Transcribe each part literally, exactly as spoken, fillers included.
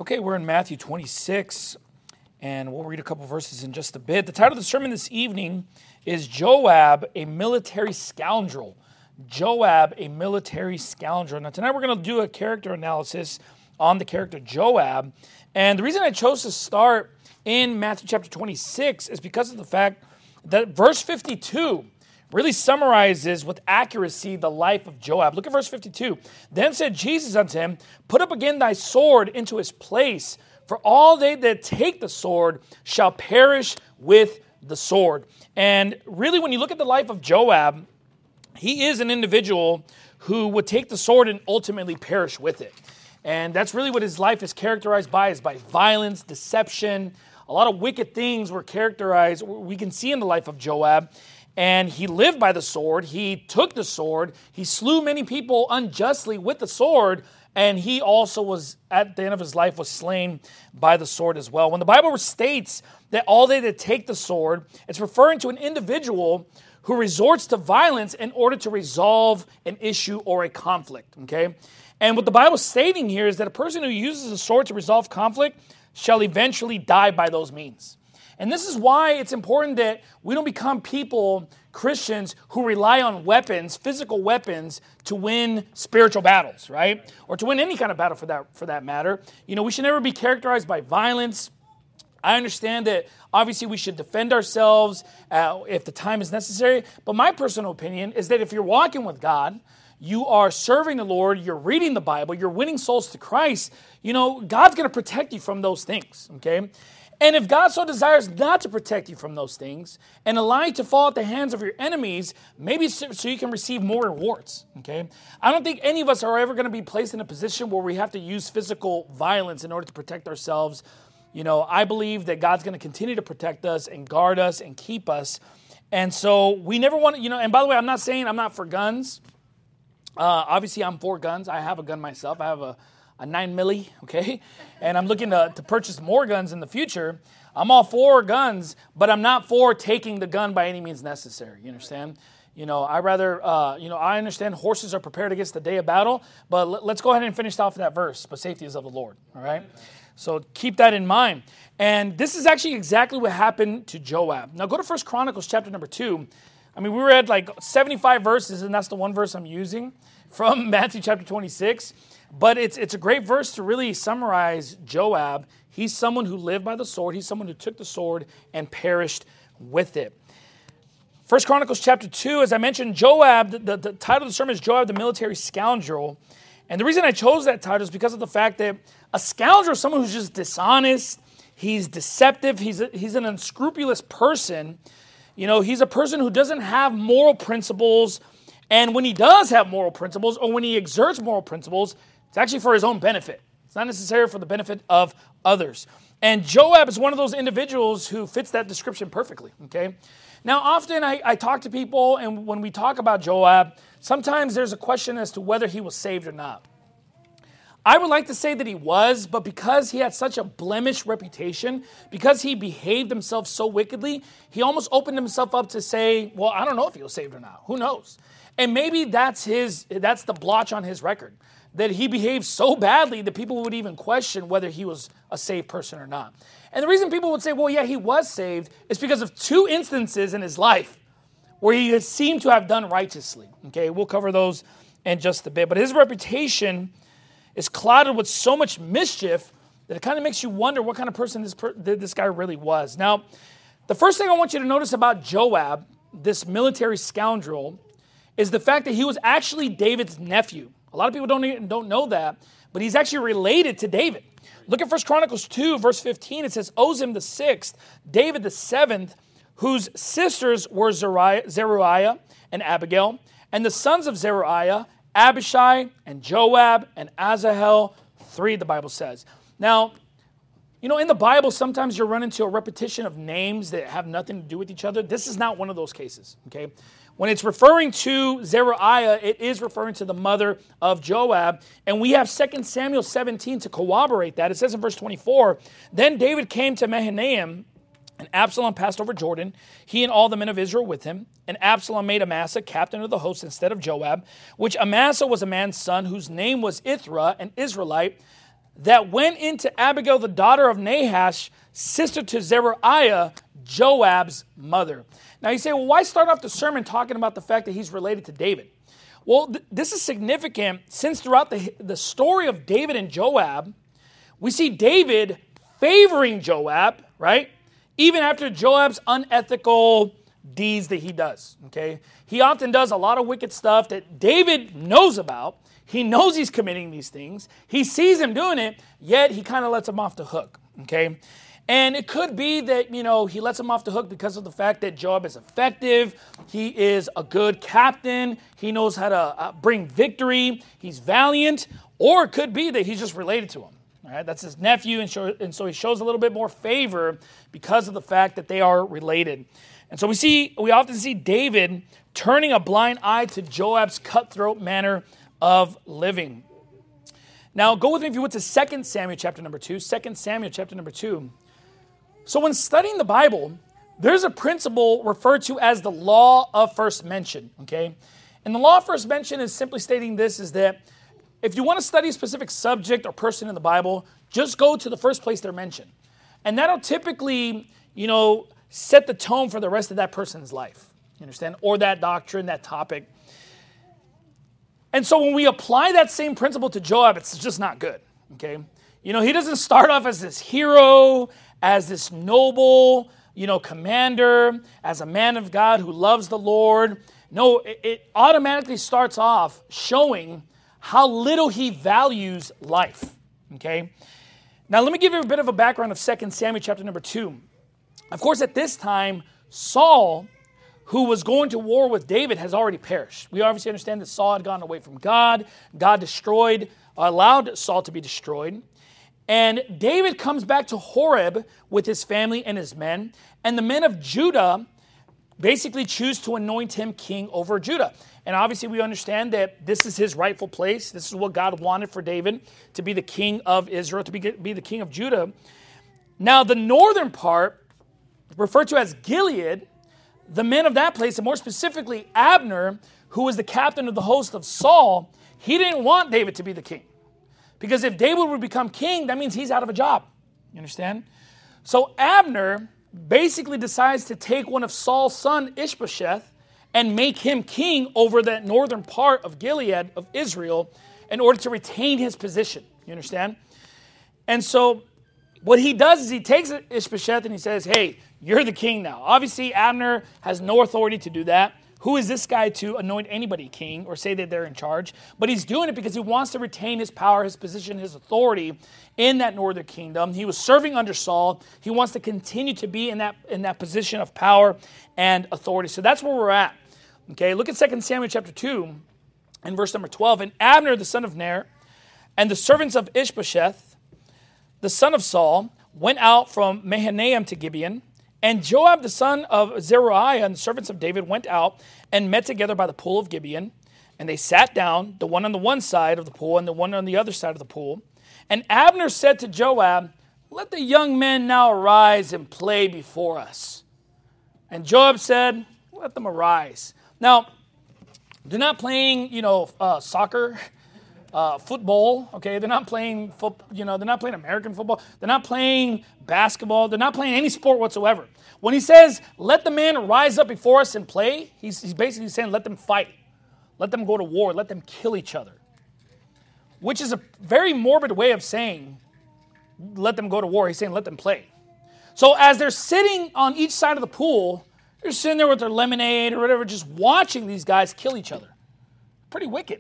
Okay, we're in Matthew twenty-six, and we'll read a couple verses in just a bit. The title of the sermon this evening is Joab, a military scoundrel. Joab, a military scoundrel. Now, tonight we're going to do a character analysis on the character Joab. And the reason I chose to start in Matthew chapter twenty-six is because of the fact that verse fifty-two really summarizes with accuracy the life of Joab. Look at verse fifty-two. Then said Jesus unto him, Put up again thy sword into his place, for all they that take the sword shall perish with the sword. And really, when you look at the life of Joab, he is an individual who would take the sword and ultimately perish with it. And that's really what his life is characterized by, is by violence, deception. A lot of wicked things were characterized, we can see in the life of Joab. And he lived by the sword. He took the sword. He slew many people unjustly with the sword. And he also was, at the end of his life, was slain by the sword as well. When the Bible states that all they that take the sword, it's referring to an individual who resorts to violence in order to resolve an issue or a conflict. Okay? And what the Bible is stating here is that a person who uses a sword to resolve conflict shall eventually die by those means. And this is why it's important that we don't become people, Christians, who rely on weapons, physical weapons, to win spiritual battles, right? Or to win any kind of battle for that, for that matter. You know, we should never be characterized by violence. I understand that obviously we should defend ourselves uh, if the time is necessary. But my personal opinion is that if you're walking with God, you are serving the Lord, you're reading the Bible, you're winning souls to Christ, you know, God's going to protect you from those things, okay? And if God so desires not to protect you from those things and allow you to fall at the hands of your enemies, maybe so you can receive more rewards, okay? I don't think any of us are ever going to be placed in a position where we have to use physical violence in order to protect ourselves. You know, I believe that God's going to continue to protect us and guard us and keep us. And so we never want to, you know, and by the way, I'm not saying I'm not for guns. Uh, obviously, I'm for guns. I have a gun myself. I have a a nine milli, okay? And I'm looking to, to purchase more guns in the future. I'm all for guns, but I'm not for taking the gun by any means necessary, you understand? You know, I rather, uh, you know, I understand horses are prepared against the day of battle, but l- let's go ahead and finish off that verse, but safety is of the Lord, all right? So keep that in mind. And this is actually exactly what happened to Joab. Now go to First Chronicles chapter number two. I mean, we were at like seventy-five verses, and that's the one verse I'm using from Matthew chapter twenty-six. But it's it's a great verse to really summarize Joab. He's someone who lived by the sword. He's someone who took the sword and perished with it. First Chronicles chapter two, as I mentioned, Joab, the, the, the title of the sermon is Joab, the military scoundrel. And the reason I chose that title is because of the fact that a scoundrel is someone who's just dishonest. He's deceptive. He's a, he's an unscrupulous person. You know, he's a person who doesn't have moral principles. And when he does have moral principles, or when he exerts moral principles, it's actually for his own benefit. It's not necessarily for the benefit of others. And Joab is one of those individuals who fits that description perfectly, okay? Now, often I, I talk to people, and when we talk about Joab, sometimes there's a question as to whether he was saved or not. I would like to say that he was, but because he had such a blemished reputation, because he behaved himself so wickedly, he almost opened himself up to say, well, I don't know if he was saved or not. Who knows? And maybe that's his, that's the blotch on his record, that he behaved so badly that people would even question whether he was a saved person or not. And the reason people would say, well, yeah, he was saved, is because of two instances in his life where he seemed to have done righteously. Okay, we'll cover those in just a bit. But his reputation is clouded with so much mischief that it kind of makes you wonder what kind of person this, per- this guy really was. Now, the first thing I want you to notice about Joab, this military scoundrel, is the fact that he was actually David's nephew. A lot of people don't, even, don't know that, but he's actually related to David. Look at First Chronicles two, verse fifteen. It says, Ozim the sixth, David the seventh, whose sisters were Zeruiah, Zeruiah and Abigail, and the sons of Zeruiah, Abishai and Joab and Asahel, three, the Bible says. Now, you know, in the Bible, sometimes you run into a repetition of names that have nothing to do with each other. This is not one of those cases, okay? When it's referring to Zeruiah, it is referring to the mother of Joab. And we have Second Samuel seventeen to corroborate that. It says in verse twenty-four, Then David came to Mahanaim, and Absalom passed over Jordan, he and all the men of Israel with him. And Absalom made Amasa captain of the host instead of Joab, which Amasa was a man's son whose name was Ithra, an Israelite. that went into Abigail, the daughter of Nahash, sister to Zeruiah, Joab's mother. Now you say, well, why start off the sermon talking about the fact that he's related to David? Well, th- this is significant since throughout the, the story of David and Joab, we see David favoring Joab, right? Even after Joab's unethical deeds that he does, okay? He often does a lot of wicked stuff that David knows about. He knows he's committing these things. He sees him doing it, yet he kind of lets him off the hook, okay? And it could be that, you know, he lets him off the hook because of the fact that Joab is effective. He is a good captain. He knows how to uh, bring victory. He's valiant. Or it could be that he's just related to him. All right, that's his nephew, and, show, and so he shows a little bit more favor because of the fact that they are related. And so we see, we often see David turning a blind eye to Joab's cutthroat manner of living. Now, go with me if you would to Second Samuel chapter number two. Second Samuel chapter number two. So when studying the Bible, there's a principle referred to as the law of first mention, okay? And the law of first mention is simply stating this, is that if you want to study a specific subject or person in the Bible, just go to the first place they're mentioned. And that'll typically, you know, set the tone for the rest of that person's life, you understand? Or that doctrine, that topic. And so when we apply that same principle to Joab, it's just not good, okay? You know, he doesn't start off as this hero, as this noble, you know, commander, as a man of God who loves the Lord. No, it, it automatically starts off showing how little he values life, okay? Now, let me give you a bit of a background of Second Samuel chapter number two. Of course, at this time, Saul, who was going to war with David, has already perished. We obviously understand that Saul had gone away from God. God destroyed, allowed Saul to be destroyed. And David comes back to Horeb with his family and his men. And the men of Judah basically choose to anoint him king over Judah. And obviously we understand that this is his rightful place. This is what God wanted for David, to be the king of Israel, to be, be the king of Judah. Now the northern part, referred to as Gilead, the men of that place, and more specifically Abner, who was the captain of the host of Saul, he didn't want David to be the king. Because if David would become king, that means he's out of a job. You understand? So Abner basically decides to take one of Saul's son, Ishbosheth, and make him king over that northern part of Gilead of Israel in order to retain his position. You understand? And so what he does is he takes Ishbosheth and he says, hey, you're the king now. Obviously, Abner has no authority to do that. Who is this guy to anoint anybody king or say that they're in charge? But he's doing it because he wants to retain his power, his position, his authority in that northern kingdom. He was serving under Saul. He wants to continue to be in that, in that position of power and authority. So that's where we're at. Okay, look at Second Samuel chapter two and verse number twelve. And Abner, the son of Ner, and the servants of Ishbosheth, the son of Saul, went out from Mahanaim to Gibeon. And Joab, the son of Zeruiah, and the servants of David went out and met together by the pool of Gibeon. And they sat down, the one on the one side of the pool and the one on the other side of the pool. And Abner said to Joab, let the young men now arise and play before us. And Joab said, let them arise. Now, they're not playing, you know, uh, soccer, uh, football, okay? They're not playing, foot, you know, they're not playing American football. They're not playing basketball. They're not playing any sport whatsoever. When he says, let the man rise up before us and play, he's, he's basically saying, let them fight. Let them go to war. Let them kill each other. Which is a very morbid way of saying, let them go to war. He's saying, let them play. So as they're sitting on each side of the pool, they're sitting there with their lemonade or whatever, just watching these guys kill each other. Pretty wicked.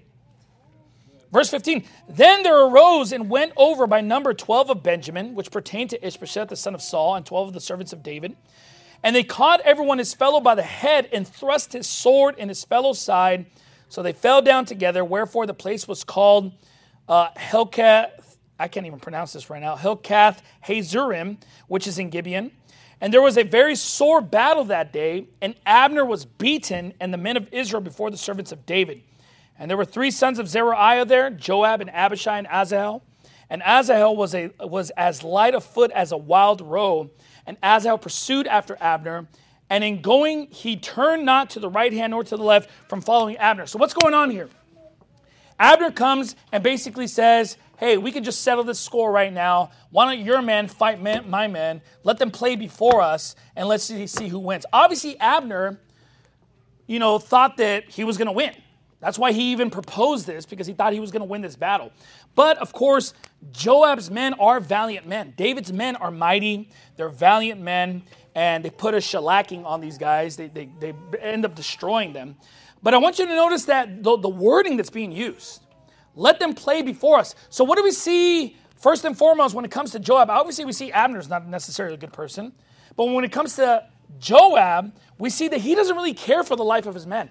Verse fifteen, then there arose and went over by number twelve of Benjamin, which pertained to Ishbosheth, the son of Saul, and twelve of the servants of David. And they caught everyone his fellow by the head and thrust his sword in his fellow's side. So they fell down together, wherefore the place was called uh, Helkath, I can't even pronounce this right now, Helkath Hazurim, which is in Gibeon. And there was a very sore battle that day, and Abner was beaten, and the men of Israel before the servants of David. And there were three sons of Zeruiah there, Joab and Abishai and Asahel. And Asahel was a was as light of foot as a wild roe. And Asahel pursued after Abner. And in going, he turned not to the right hand nor to the left from following Abner. So what's going on here? Abner comes and basically says, hey, we can just settle this score right now. Why don't your men fight men, my men? Let them play before us, and let's see, see who wins. Obviously, Abner, you know, thought that he was going to win. That's why he even proposed this, because he thought he was going to win this battle. But, of course, Joab's men are valiant men. David's men are mighty. They're valiant men, and they put a shellacking on these guys. They, they, they end up destroying them. But I want you to notice that the, the wording that's being used. Let them play before us. So what do we see first and foremost when it comes to Joab? Obviously, we see Abner's not necessarily a good person. But when it comes to Joab, we see that he doesn't really care for the life of his men.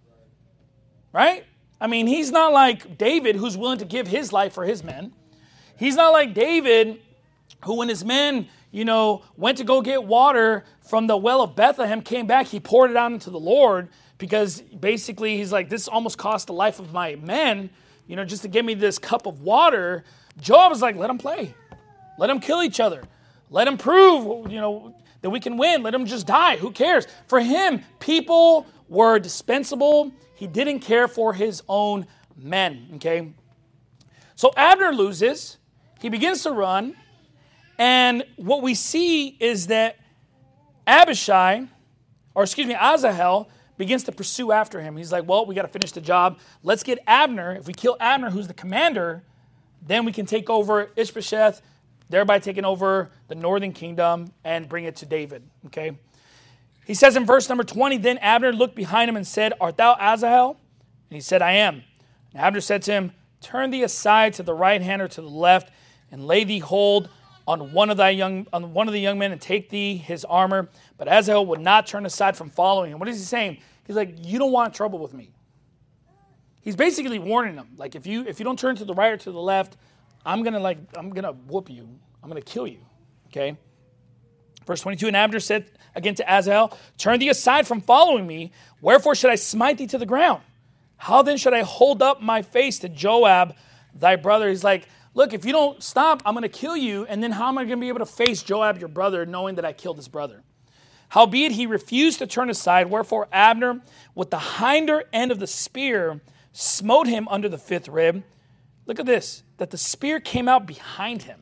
Right? I mean, he's not like David, who's willing to give his life for his men. He's not like David, who when his men, you know, went to go get water from the well of Bethlehem, came back, he poured it out into the Lord, because basically he's like, this almost cost the life of my men, you know, just to give me this cup of water. Joab is like, let them play. Let them kill each other. Let them prove, you know, that we can win. Let them just die. Who cares? For him, people were dispensable. He didn't care for his own men, okay? So Abner loses. He begins to run. And what we see is that Abishai, or excuse me, Asahel, begins to pursue after him. He's like, well, we got to finish the job. Let's get Abner. If we kill Abner, who's the commander, then we can take over Ishbosheth, thereby taking over the northern kingdom and bring it to David. Okay. He says in verse number twenty, then Abner looked behind him and said, art thou Asahel? And he said, I am. And Abner said to him, turn thee aside to the right hand or to the left, and lay thee hold on one of thy young on one of the young men, and take thee his armor. But Asahel would not turn aside from following him. What is he saying? He's like, you don't want trouble with me. He's basically warning them. Like, if you if you don't turn to the right or to the left, I'm gonna like I'm gonna whoop you. I'm gonna kill you. Okay. Verse twenty-two, and Abner said again to Asahel, turn thee aside from following me. Wherefore should I smite thee to the ground? How then should I hold up my face to Joab, thy brother? He's like, look, if you don't stop, I'm going to kill you. And then how am I going to be able to face Joab, your brother, knowing that I killed his brother? Howbeit he refused to turn aside. Wherefore Abner, with the hinder end of the spear, smote him under the fifth rib. Look at this, that the spear came out behind him.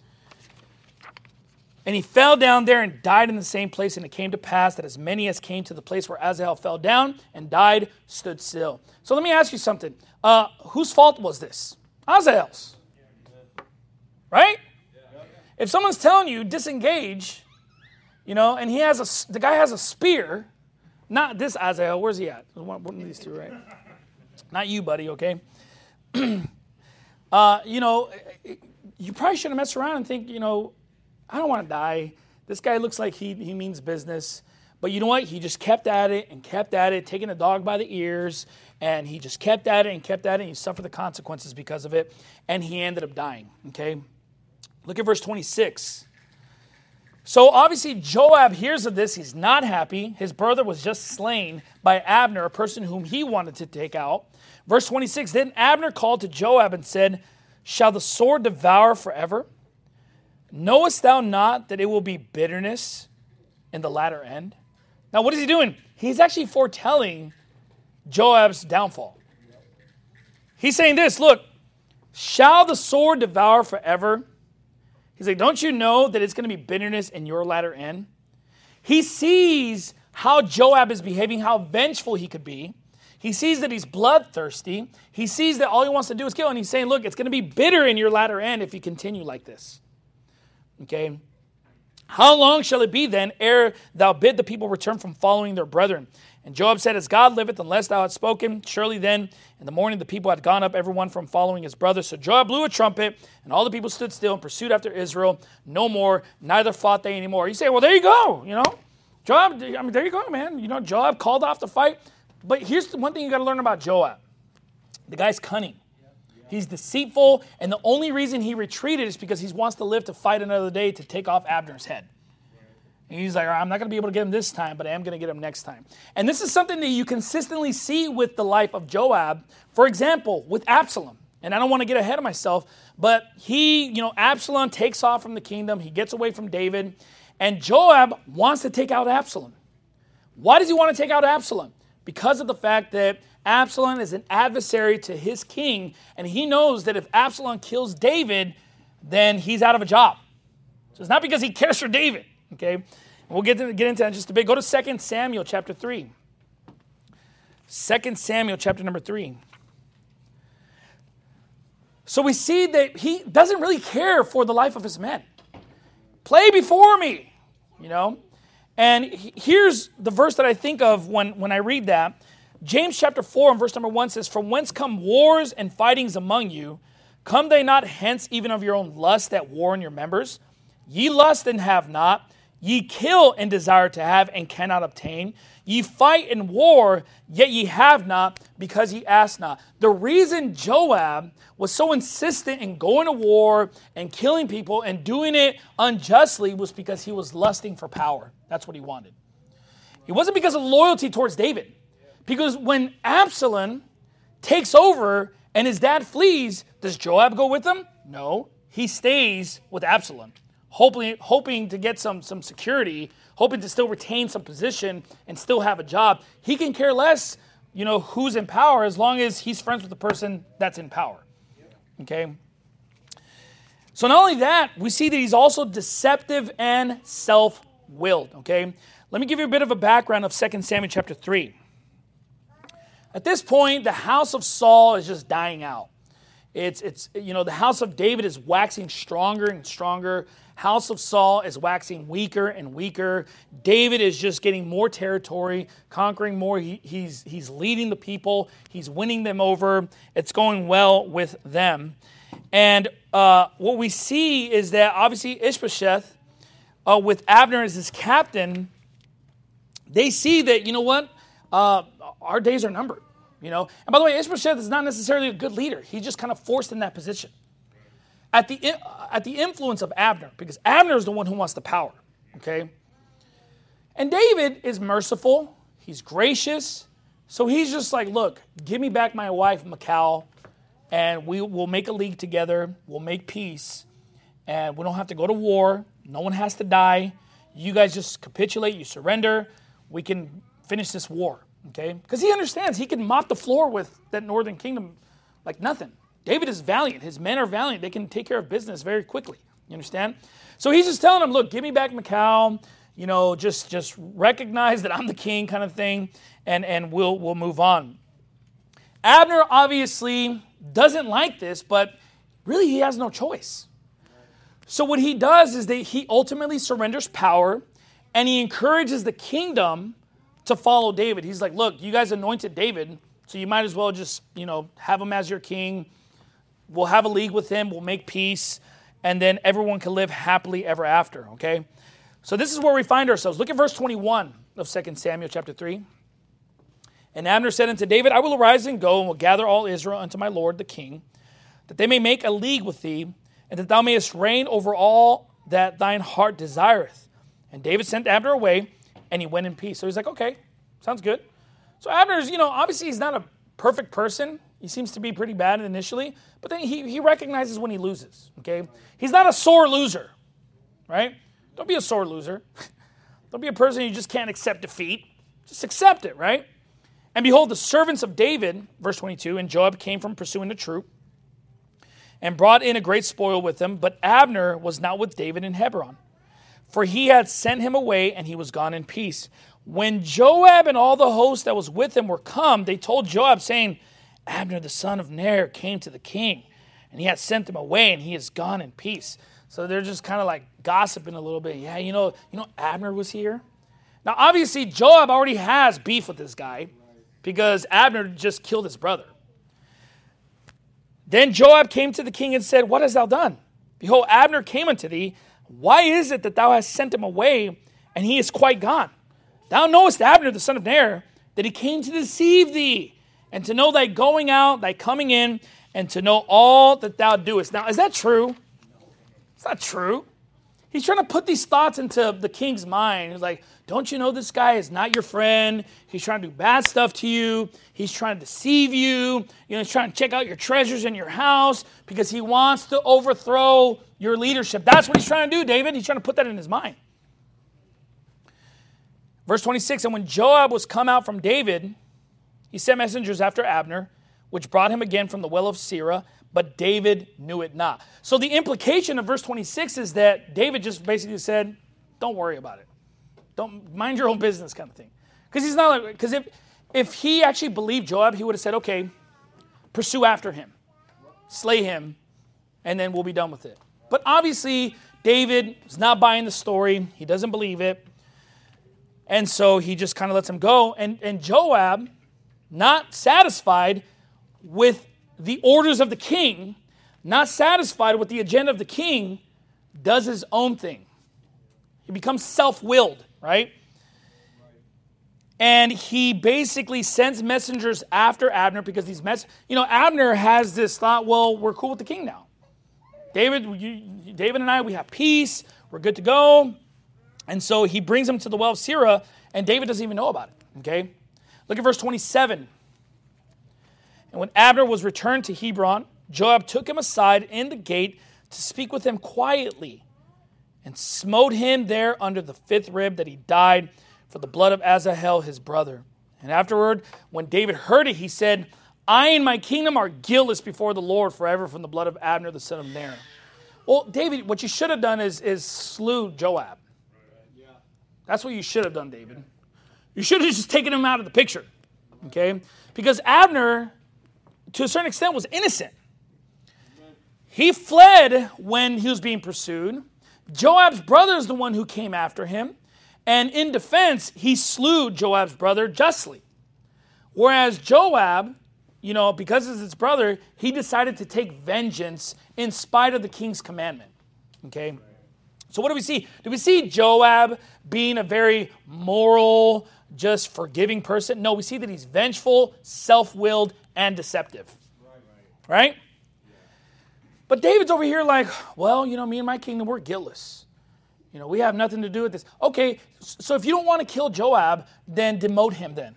And he fell down there and died in the same place. And it came to pass that as many as came to the place where Asahel fell down and died stood still. So let me ask you something. Uh, whose fault was this? Asahel's. Right? If someone's telling you disengage, you know, and he has a, the guy has a spear, not this Asahel. Where's he at? One, one of these two, right? Not you, buddy. Okay. uh, you know, you probably shouldn't mess around and think, you know, I don't want to die. This guy looks like he, he means business. But you know what? He just kept at it and kept at it, taking the dog by the ears. And he just kept at it and kept at it. And he suffered the consequences because of it. And he ended up dying. Okay? Look at verse twenty-six. So obviously Joab hears of this. He's not happy. His brother was just slain by Abner, a person whom he wanted to take out. Verse twenty-six, then Abner called to Joab and said, shall the sword devour forever? Knowest thou not that it will be bitterness in the latter end? Now, what is he doing? He's actually foretelling Joab's downfall. He's saying this, look, shall the sword devour forever? He's like, don't you know that it's going to be bitterness in your latter end? He sees how Joab is behaving, how vengeful he could be. He sees that he's bloodthirsty. He sees that all he wants to do is kill. And he's saying, look, it's going to be bitter in your latter end if you continue like this. Okay, how long shall it be then ere thou bid the people return from following their brethren? And Joab said, as God liveth, unless thou hadst spoken, surely then in the morning the people had gone up, everyone from following his brother. So Joab blew a trumpet, and all the people stood still and pursued after Israel no more, neither fought they anymore. You say, well, there you go, you know. Joab, I mean, there you go, man. You know, Joab called off the fight. But here's the one thing you got to learn about Joab. The guy's cunning. He's deceitful, and the only reason he retreated is because he wants to live to fight another day to take off Abner's head. And he's like, I'm not going to be able to get him this time, but I am going to get him next time. And this is something that you consistently see with the life of Joab. For example, with Absalom. And I don't want to get ahead of myself, but he, you know, Absalom takes off from the kingdom. He gets away from David. And Joab wants to take out Absalom. Why does he want to take out Absalom? Because of the fact that Absalom is an adversary to his king, and he knows that if Absalom kills David, then he's out of a job. So it's not because he cares for David, okay? And we'll get, to, get into that in just a bit. Go to Second Samuel chapter three. Second Samuel chapter number three. So we see that he doesn't really care for the life of his men. Play before me, you know? And here's the verse that I think of when, when I read that. James chapter four and verse number one says, "From whence come wars and fightings among you? Come they not hence even of your own lust that war in your members? Ye lust and have not. Ye kill and desire to have and cannot obtain. Ye fight and war, yet ye have not, because ye ask not." The reason Joab was so insistent in going to war and killing people and doing it unjustly was because he was lusting for power. That's what he wanted. It wasn't because of loyalty towards David. Because when Absalom takes over and his dad flees, does Joab go with him? No, he stays with Absalom, hoping, hoping to get some, some security, hoping to still retain some position and still have a job. He can care less, you know, who's in power as long as he's friends with the person that's in power. Okay? So not only that, we see that he's also deceptive and self-willed. Okay? Let me give you a bit of a background of Second Samuel chapter three. At this point, the house of Saul is just dying out. It's, it's, you know, the house of David is waxing stronger and stronger. House of Saul is waxing weaker and weaker. David is just getting more territory, conquering more. He, he's, he's leading the people. He's winning them over. It's going well with them. And uh, what we see is that obviously Ishbosheth, uh, with Abner as his captain, they see that, you know what, uh, our days are numbered. You know, and by the way, Ishbosheth is not necessarily a good leader. He's just kind of forced in that position. At the, at the influence of Abner, because Abner is the one who wants the power, okay? And David is merciful. He's gracious. So he's just like, look, give me back my wife, Michal, and we will make a league together. We'll make peace, and we don't have to go to war. No one has to die. You guys just capitulate. You surrender. We can finish this war. Okay, because he understands he can mop the floor with that northern kingdom like nothing. David is valiant. His men are valiant. They can take care of business very quickly. You understand? So he's just telling him, look, give me back Michal. You know, just just recognize that I'm the king kind of thing, and, and we'll, we'll move on. Abner obviously doesn't like this, but really he has no choice. So what he does is that he ultimately surrenders power, and he encourages the kingdom to follow David. He's like, look, you guys anointed David, so you might as well just, you know, have him as your king. We'll have a league with him. We'll make peace. And then everyone can live happily ever after, okay? So this is where we find ourselves. Look at verse twenty-one of Second Samuel chapter three. "And Abner said unto David, I will arise and go, and will gather all Israel unto my lord the king, that they may make a league with thee, and that thou mayest reign over all that thine heart desireth. And David sent Abner away, and he went in peace." So he's like, okay, sounds good. So Abner's, you know, obviously he's not a perfect person. He seems to be pretty bad initially, but then he, he recognizes when he loses, okay? He's not a sore loser, right? Don't be a sore loser. Don't be a person who just can't accept defeat. Just accept it, right? "And behold, the servants of David," verse twenty-two, "and Joab came from pursuing the troop, and brought in a great spoil with them. But Abner was not with David in Hebron, for he had sent him away, and he was gone in peace. When Joab and all the host that was with him were come, they told Joab, saying, Abner the son of Ner came to the king, and he had sent him away, and he is gone in peace." So they're just kind of like gossiping a little bit. Yeah, you know, you know, Abner was here. Now, obviously, Joab already has beef with this guy because Abner just killed his brother. "Then Joab came to the king and said, What hast thou done? Behold, Abner came unto thee. Why is it that thou hast sent him away, and he is quite gone? Thou knowest Abner the son of Ner, that he came to deceive thee, and to know thy going out, thy coming in, and to know all that thou doest." Now, is that true? It's not true. He's trying to put these thoughts into the king's mind. He's like, don't you know this guy is not your friend? He's trying to do bad stuff to you. He's trying to deceive you. You know, he's trying to check out your treasures in your house because he wants to overthrow your leadership. That's what he's trying to do, David. He's trying to put that in his mind. Verse twenty-six, "And when Joab was come out from David, He sent messengers after Abner, which brought him again from the well of Sirah, but David knew it not. So the implication of verse twenty-six is that David just basically said, don't worry about it. Don't mind your own business kind of thing. Because he's not like, because if, if he actually believed Joab, he would have said, okay, pursue after him, slay him, and then we'll be done with it. But obviously, David is not buying the story. He doesn't believe it. And so he just kind of lets him go. And, and Joab, not satisfied with the orders of the king, not satisfied with the agenda of the king, does his own thing. He becomes self-willed, right? And he basically sends messengers after Abner because these mess, you know, Abner has this thought, well, we're cool with the king now. David, you, David and I, we have peace. We're good to go. And so he brings him to the well of Sirah, and David doesn't even know about it, okay? Look at verse twenty-seven. And when Abner was returned to Hebron, Joab took him aside in the gate to speak with him quietly and smote him there under the fifth rib that he died for the blood of Asahel, his brother. And afterward, when David heard it, he said, I and my kingdom are guiltless before the Lord forever from the blood of Abner, the son of Ner. Well, David, what you should have done is, is slew Joab. That's what you should have done, David. You should have just taken him out of the picture, okay? Because Abner, to a certain extent, was innocent. He fled when he was being pursued. Joab's brother is the one who came after him. And in defense, he slew Joab's brother justly. Whereas Joab, you know, because it's his brother, he decided to take vengeance in spite of the king's commandment, okay? So what do we see? Do we see Joab being a very moral, just forgiving person? No, we see that he's vengeful, self-willed, and deceptive. Right? Right? Yeah. But David's over here like, well, you know, me and my kingdom, we're guiltless. You know, we have nothing to do with this. Okay, so if you don't want to kill Joab, then demote him then.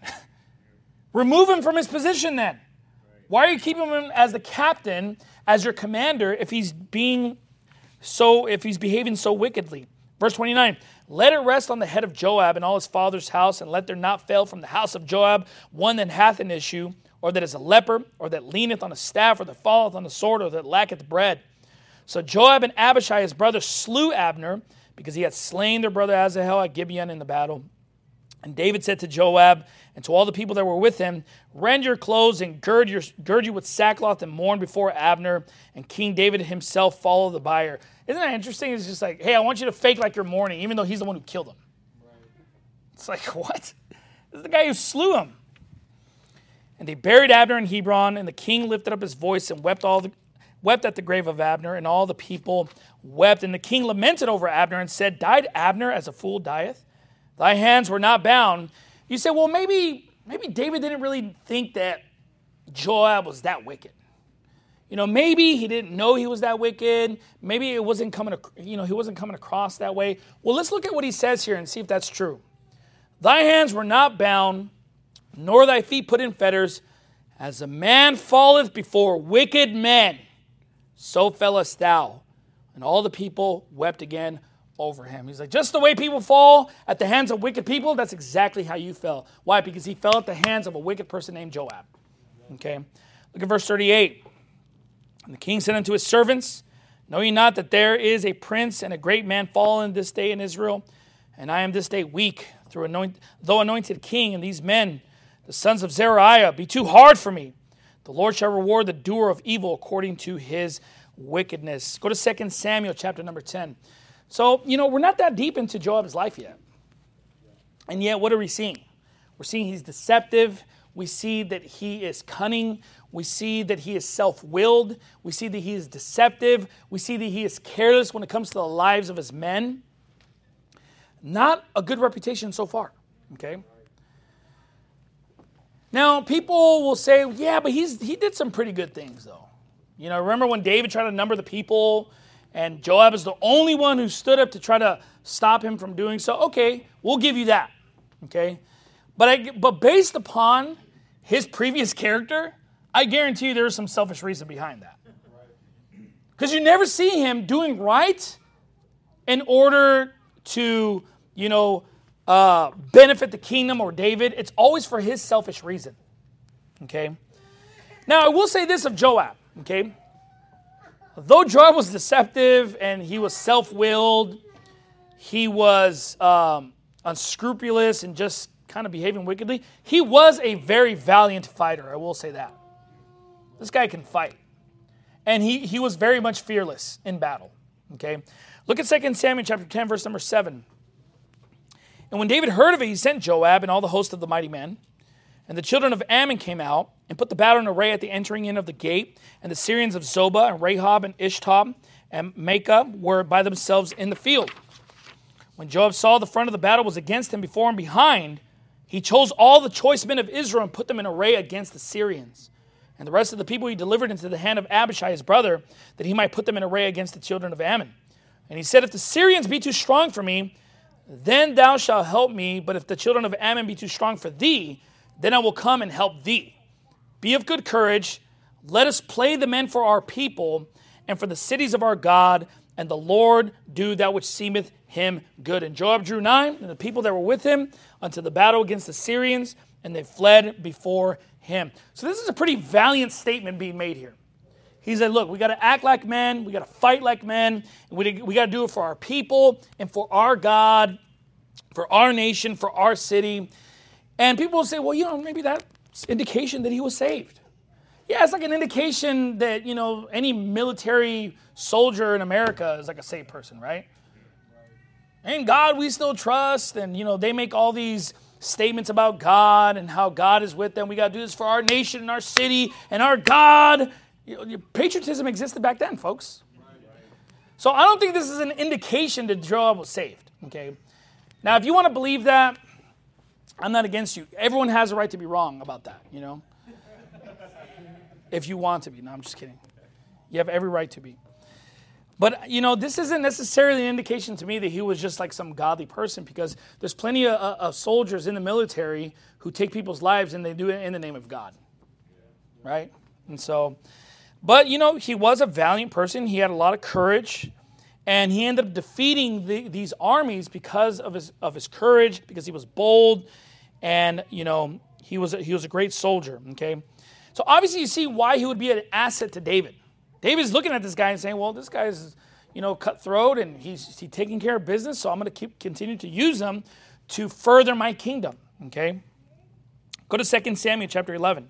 Remove him from his position then. Why are you keeping him as the captain, as your commander, if he's being so, if he's behaving so wickedly? Verse twenty-nine, let it rest on the head of Joab and all his father's house, and let there not fail from the house of Joab one that hath an issue, or that is a leper, or that leaneth on a staff, or that falleth on the sword, or that lacketh bread. So Joab and Abishai his brother slew Abner, because he had slain their brother Asahel at Gibeon in the battle. And David said to Joab and to all the people that were with him, rend your clothes and gird, your, gird you with sackcloth and mourn before Abner. And King David himself followed the bier. Isn't that interesting? It's just like, hey, I want you to fake like you're mourning, even though he's the one who killed him. Right. It's like, what? This is the guy who slew him. And they buried Abner in Hebron, and the king lifted up his voice and wept all the, wept at the grave of Abner, and all the people wept. And the king lamented over Abner and said, died Abner as a fool dieth? Thy hands were not bound. You say, well, maybe, maybe David didn't really think that Joab was that wicked. You know, maybe he didn't know he was that wicked. Maybe it wasn't coming, you know, he wasn't coming across that way. Well, let's look at what he says here and see if that's true. Thy hands were not bound, nor thy feet put in fetters. As a man falleth before wicked men, so fellest thou. And all the people wept again over him. He's like, just the way people fall at the hands of wicked people, that's exactly how you fell. Why? Because he fell at the hands of a wicked person named Joab. Okay? Look at verse thirty-eight. And the king said unto his servants, know ye not that there is a prince and a great man fallen this day in Israel? And I am this day weak, through anoint, though anointed king, and these men, the sons of Zeruiah, be too hard for me. The Lord shall reward the doer of evil according to his wickedness. Go to Second Samuel chapter number ten. So, you know, we're not that deep into Joab's life yet. And yet, what are we seeing? We're seeing he's deceptive. We see that he is cunning. We see that he is self-willed. We see that he is deceptive. We see that he is careless when it comes to the lives of his men. Not a good reputation so far, okay? Now, people will say, yeah, but he's he did some pretty good things, though. You know, remember when David tried to number the people, and Joab is the only one who stood up to try to stop him from doing so? Okay, we'll give you that, okay? But I, but based upon his previous character, I guarantee you there's some selfish reason behind that. Because you never see him doing right in order to, you know, uh, benefit the kingdom or David. It's always for his selfish reason. Okay. Now, I will say this of Joab, okay? Though Joab was deceptive and he was self-willed, he was um, unscrupulous and just kind of behaving wickedly, he was a very valiant fighter, I will say that. This guy can fight. And he, he was very much fearless in battle, okay? Look at Second Samuel chapter ten, verse number seven. And when David heard of it, he sent Joab and all the host of the mighty men. And the children of Ammon came out and put the battle in array at the entering in of the gate. And the Syrians of Zobah and Rahab and Ishtab and Maacah were by themselves in the field. When Joab saw the front of the battle was against him before and behind, he chose all the choice men of Israel and put them in array against the Syrians. And the rest of the people he delivered into the hand of Abishai his brother, that he might put them in array against the children of Ammon. And he said, if the Syrians be too strong for me, then thou shalt help me. But if the children of Ammon be too strong for thee, then I will come and help thee. Be of good courage. Let us play the men for our people and for the cities of our God, and the Lord do that which seemeth him good. And Joab drew nigh, and the people that were with him, unto the battle against the Syrians, and they fled before him. So this is a pretty valiant statement being made here. He said, look, we got to act like men, we got to fight like men, and we, we got to do it for our people and for our God, for our nation, for our city. And people will say, well, you know, maybe that's indication that he was saved. Yeah, it's like an indication that, you know, any military soldier in America is like a saved person, right? And God we still trust. And, you know, they make all these statements about God and how God is with them. We got to do this for our nation and our city and our God. You know, patriotism existed back then, folks. So I don't think this is an indication that Joab was saved, okay? Now, if you want to believe that, I'm not against you. Everyone has a right to be wrong about that, you know? If you want to be. No, I'm just kidding. You have every right to be. But, you know, this isn't necessarily an indication to me that he was just like some godly person, because there's plenty of, of soldiers in the military who take people's lives and they do it in the name of God, right? And so, but, you know, he was a valiant person. He had a lot of courage. And he ended up defeating the, these armies because of his of his courage, because he was bold, and you know he was a, he was a great soldier. Okay, so obviously you see why he would be an asset to David. David's looking at this guy and saying, "Well, this guy's you know cutthroat, and he's he's taking care of business, so I'm going to keep continue to use him to further my kingdom." Okay, go to Second Samuel chapter eleven.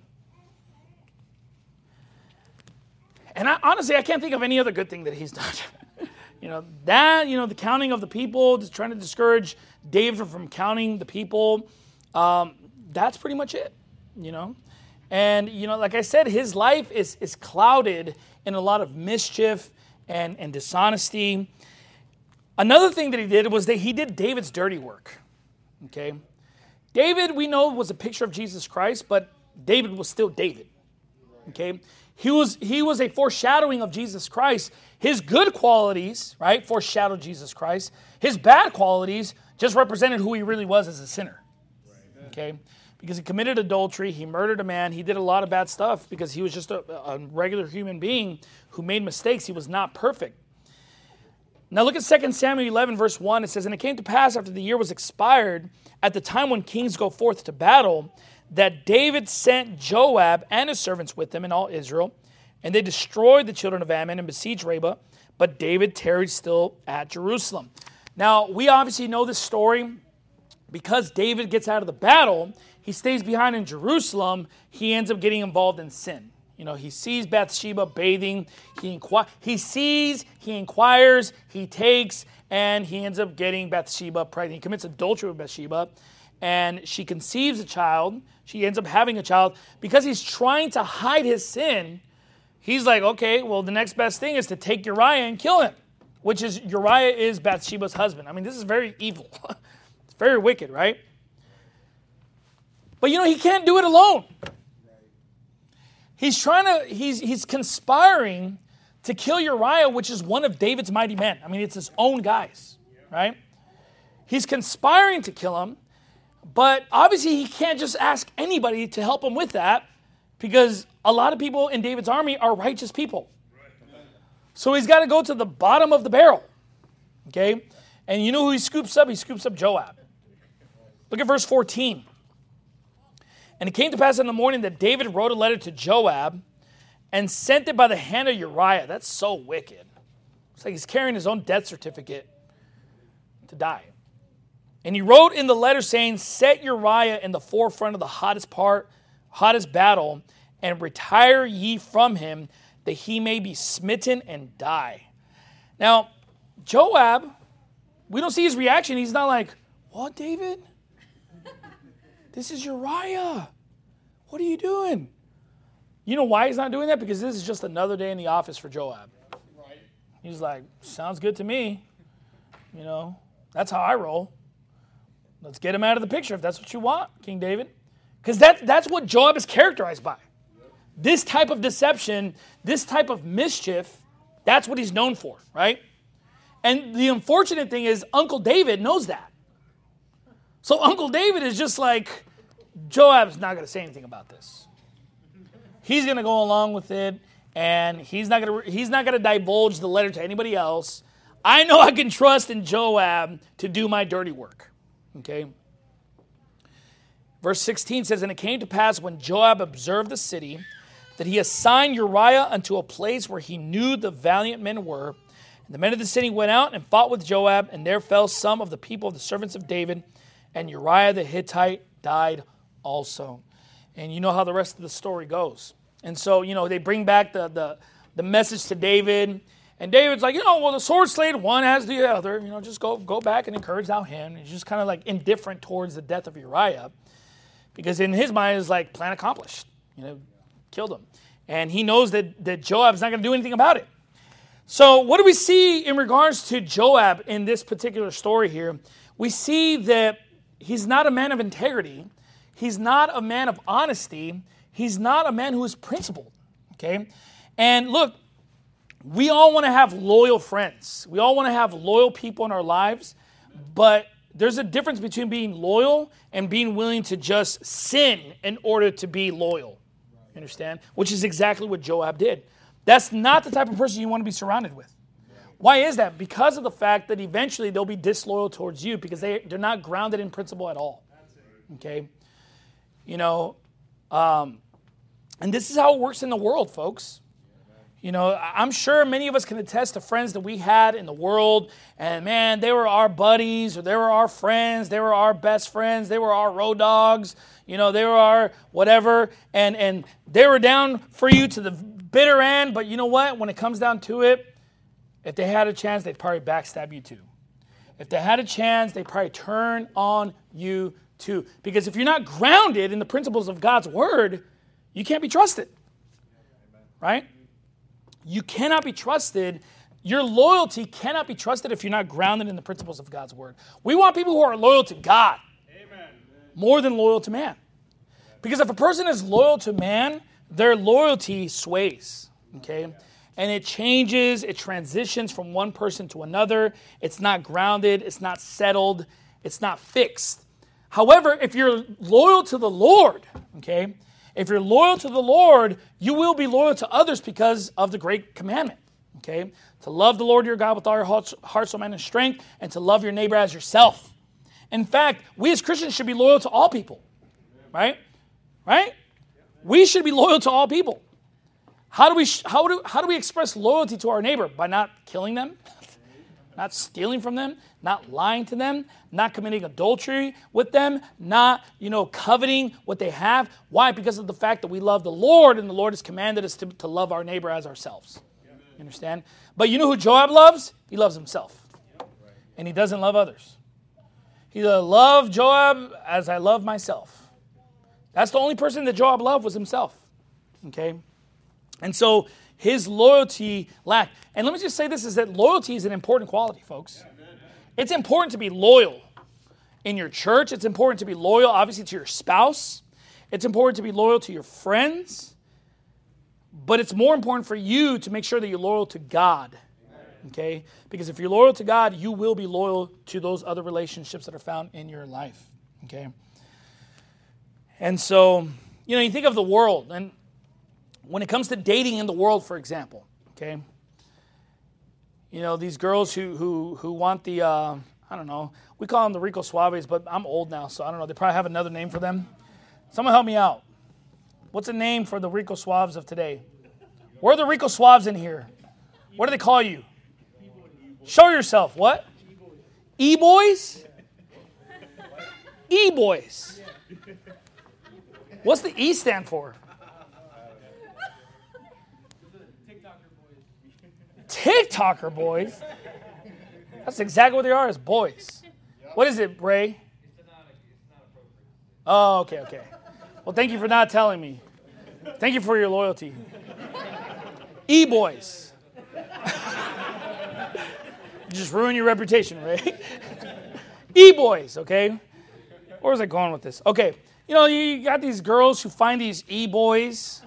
And I, honestly, I can't think of any other good thing that he's done. You know, that, you know, the counting of the people, just trying to discourage David from counting the people. Um, that's pretty much it, you know. And, you know, like I said, his life is, is clouded in a lot of mischief and, and dishonesty. Another thing that he did was that he did David's dirty work, okay. David, we know, was a picture of Jesus Christ, but David was still David, okay. He was, he was a foreshadowing of Jesus Christ. His good qualities, right, foreshadowed Jesus Christ. His bad qualities just represented who he really was as a sinner, okay? Because he committed adultery, he murdered a man, he did a lot of bad stuff because he was just a, a regular human being who made mistakes. He was not perfect. Now look at Second Samuel eleven, verse one. It says, and it came to pass after the year was expired, at the time when kings go forth to battle, that David sent Joab and his servants with him and all Israel, and they destroyed the children of Ammon and besieged Rabbah, but David tarried still at Jerusalem. Now, we obviously know this story because David gets out of the battle. He stays behind in Jerusalem. He ends up getting involved in sin. You know, he sees Bathsheba bathing. He, inqu- he sees, he inquires, he takes, and he ends up getting Bathsheba pregnant. He commits adultery with Bathsheba, and she conceives a child. She ends up having a child. Because he's trying to hide his sin, he's like, okay, well, the next best thing is to take Uriah and kill him, which is, Uriah is Bathsheba's husband. I mean, this is very evil. It's very wicked, right? But, you know, he can't do it alone. He's trying to, he's, he's conspiring to kill Uriah, which is one of David's mighty men. I mean, it's his own guys, right? He's conspiring to kill him. But obviously he can't just ask anybody to help him with that, because a lot of people in David's army are righteous people. So he's got to go to the bottom of the barrel. Okay? And you know who he scoops up? He scoops up Joab. Look at verse fourteen. And it came to pass in the morning that David wrote a letter to Joab and sent it by the hand of Uriah. That's so wicked. It's like he's carrying his own death certificate to die. And he wrote in the letter saying, set Uriah in the forefront of the hottest part, hottest battle, and retire ye from him, that he may be smitten and die. Now, Joab, we don't see his reaction. He's not like, what, David? This is Uriah. What are you doing? You know why he's not doing that? Because this is just another day in the office for Joab. Right. He's like, sounds good to me. You know, that's how I roll. Let's get him out of the picture if that's what you want, King David. Because that, that's what Joab is characterized by. This type of deception, this type of mischief, that's what he's known for, right? And the unfortunate thing is Uncle David knows that. So Uncle David is just like, Joab's not going to say anything about this. He's going to go along with it, and he's not going to he's not going to divulge the letter to anybody else. I know I can trust in Joab to do my dirty work. Okay? Verse sixteen says, and it came to pass when Joab observed the city, that he assigned Uriah unto a place where he knew the valiant men were. And the men of the city went out and fought with Joab, and there fell some of the people of the servants of David, and Uriah the Hittite died also. And you know how the rest of the story goes. And so, you know, they bring back the, the, the message to David. And David's like, you know, well, the sword slayed one as the other. You know, just go, go back and encourage thou him. He's just kind of like indifferent towards the death of Uriah. Because in his mind, it's like, plan accomplished. You know, killed him. And he knows that, that Joab's not going to do anything about it. So what do we see in regards to Joab in this particular story here? We see that he's not a man of integrity. He's not a man of honesty. He's not a man who is principled, okay? And look, we all want to have loyal friends. We all want to have loyal people in our lives, but there's a difference between being loyal and being willing to just sin in order to be loyal, you understand? Which is exactly what Joab did. That's not the type of person you want to be surrounded with. Why is that? Because of the fact that eventually they'll be disloyal towards you because they, they're not grounded in principle at all, okay? You know, um, and this is how it works in the world, folks. You know, I'm sure many of us can attest to friends that we had in the world, and man, they were our buddies, or they were our friends, they were our best friends, they were our road dogs, you know, they were our whatever, and, and they were down for you to the bitter end, but you know what? When it comes down to it, if they had a chance, they'd probably backstab you too. If they had a chance, they'd probably turn on you too. Because if you're not grounded in the principles of God's word, you can't be trusted. Right? You cannot be trusted. Your loyalty cannot be trusted if you're not grounded in the principles of God's word. We want people who are loyal to God. Amen. More than loyal to man. Because if a person is loyal to man, their loyalty sways. Okay? And it changes, it transitions from one person to another. It's not grounded, it's not settled, it's not fixed. However, if you're loyal to the Lord, okay, if you're loyal to the Lord, you will be loyal to others because of the great commandment, okay? To love the Lord your God with all your heart, heart, soul, mind, and strength, and to love your neighbor as yourself. In fact, we as Christians should be loyal to all people, right? Right? We should be loyal to all people. How do we how do how do we express loyalty to our neighbor? By not killing them, not stealing from them, not lying to them, not committing adultery with them, not, you know, coveting what they have. Why? Because of the fact that we love the Lord, and the Lord has commanded us to, to love our neighbor as ourselves. You understand? But you know who Joab loves? He loves himself. And he doesn't love others. He loved Joab as I love myself. That's the only person that Joab loved was himself. Okay? And so his loyalty lacked. And let me just say this, is that loyalty is an important quality, folks. It's important to be loyal in your church. It's important to be loyal, obviously, to your spouse. It's important to be loyal to your friends. But it's more important for you to make sure that you're loyal to God. Okay? Because if you're loyal to God, you will be loyal to those other relationships that are found in your life. Okay? And so, you know, you think of the world, and when it comes to dating in the world, for example, okay, you know, these girls who who who want the, uh, I don't know, we call them the Rico Suaves, but I'm old now, so I don't know, they probably have another name for them. Someone help me out. What's a name for the Rico Suaves of today? Where are the Rico Suaves in here? What do they call you? Show yourself. What? E-boys? E-boys. What's the E stand for? TikToker boys. That's exactly what they are, as boys. What is it, Ray? Oh, okay, okay. Well, thank you for not telling me. Thank you for your loyalty. E-boys. You just ruin your reputation, Ray. E-boys, okay? Where was I going with this? Okay, you know, you got these girls who find these E-boys.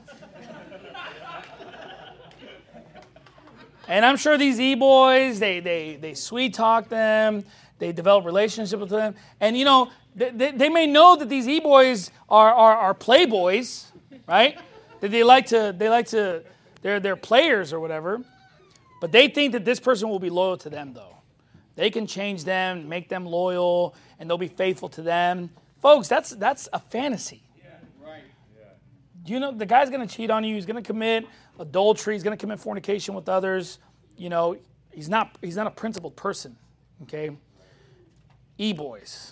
And I'm sure these E-boys, they they they sweet talk them, they develop relationship with them. And, you know, they, they, they may know that these E-boys are, are, are playboys, right? That they like to, they like to, they're, they're players or whatever. But they think that this person will be loyal to them, though. They can change them, make them loyal, and they'll be faithful to them. Folks, that's that's a fantasy. Yeah, right. Yeah. You know, the guy's going to cheat on you. He's going to commit adultery. He's going to commit fornication with others. You know, he's not he's not a principled person, okay? E-boys.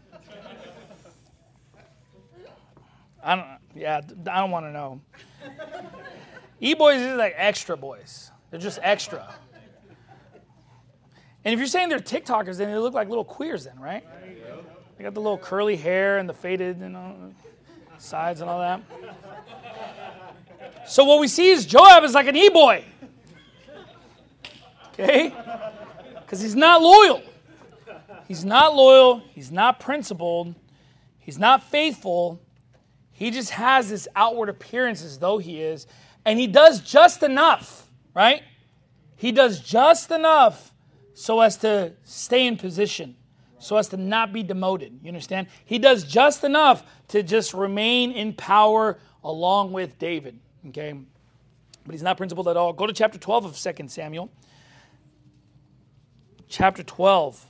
I don't, yeah, I don't want to know. E-boys is like extra boys. They're just extra. And if you're saying they're TikTokers, then they look like little queers then, right? They got the little curly hair and the faded, you know, sides and all that. So what we see is Joab is like an E-boy. Okay? Because he's not loyal. He's not loyal. He's not principled. He's not faithful. He just has this outward appearance as though he is. And he does just enough, right? He does just enough so as to stay in position, so as to not be demoted. You understand? He does just enough to just remain in power along with David. Okay? But he's not principled at all. Go to chapter twelve of Second Samuel. Chapter twelve.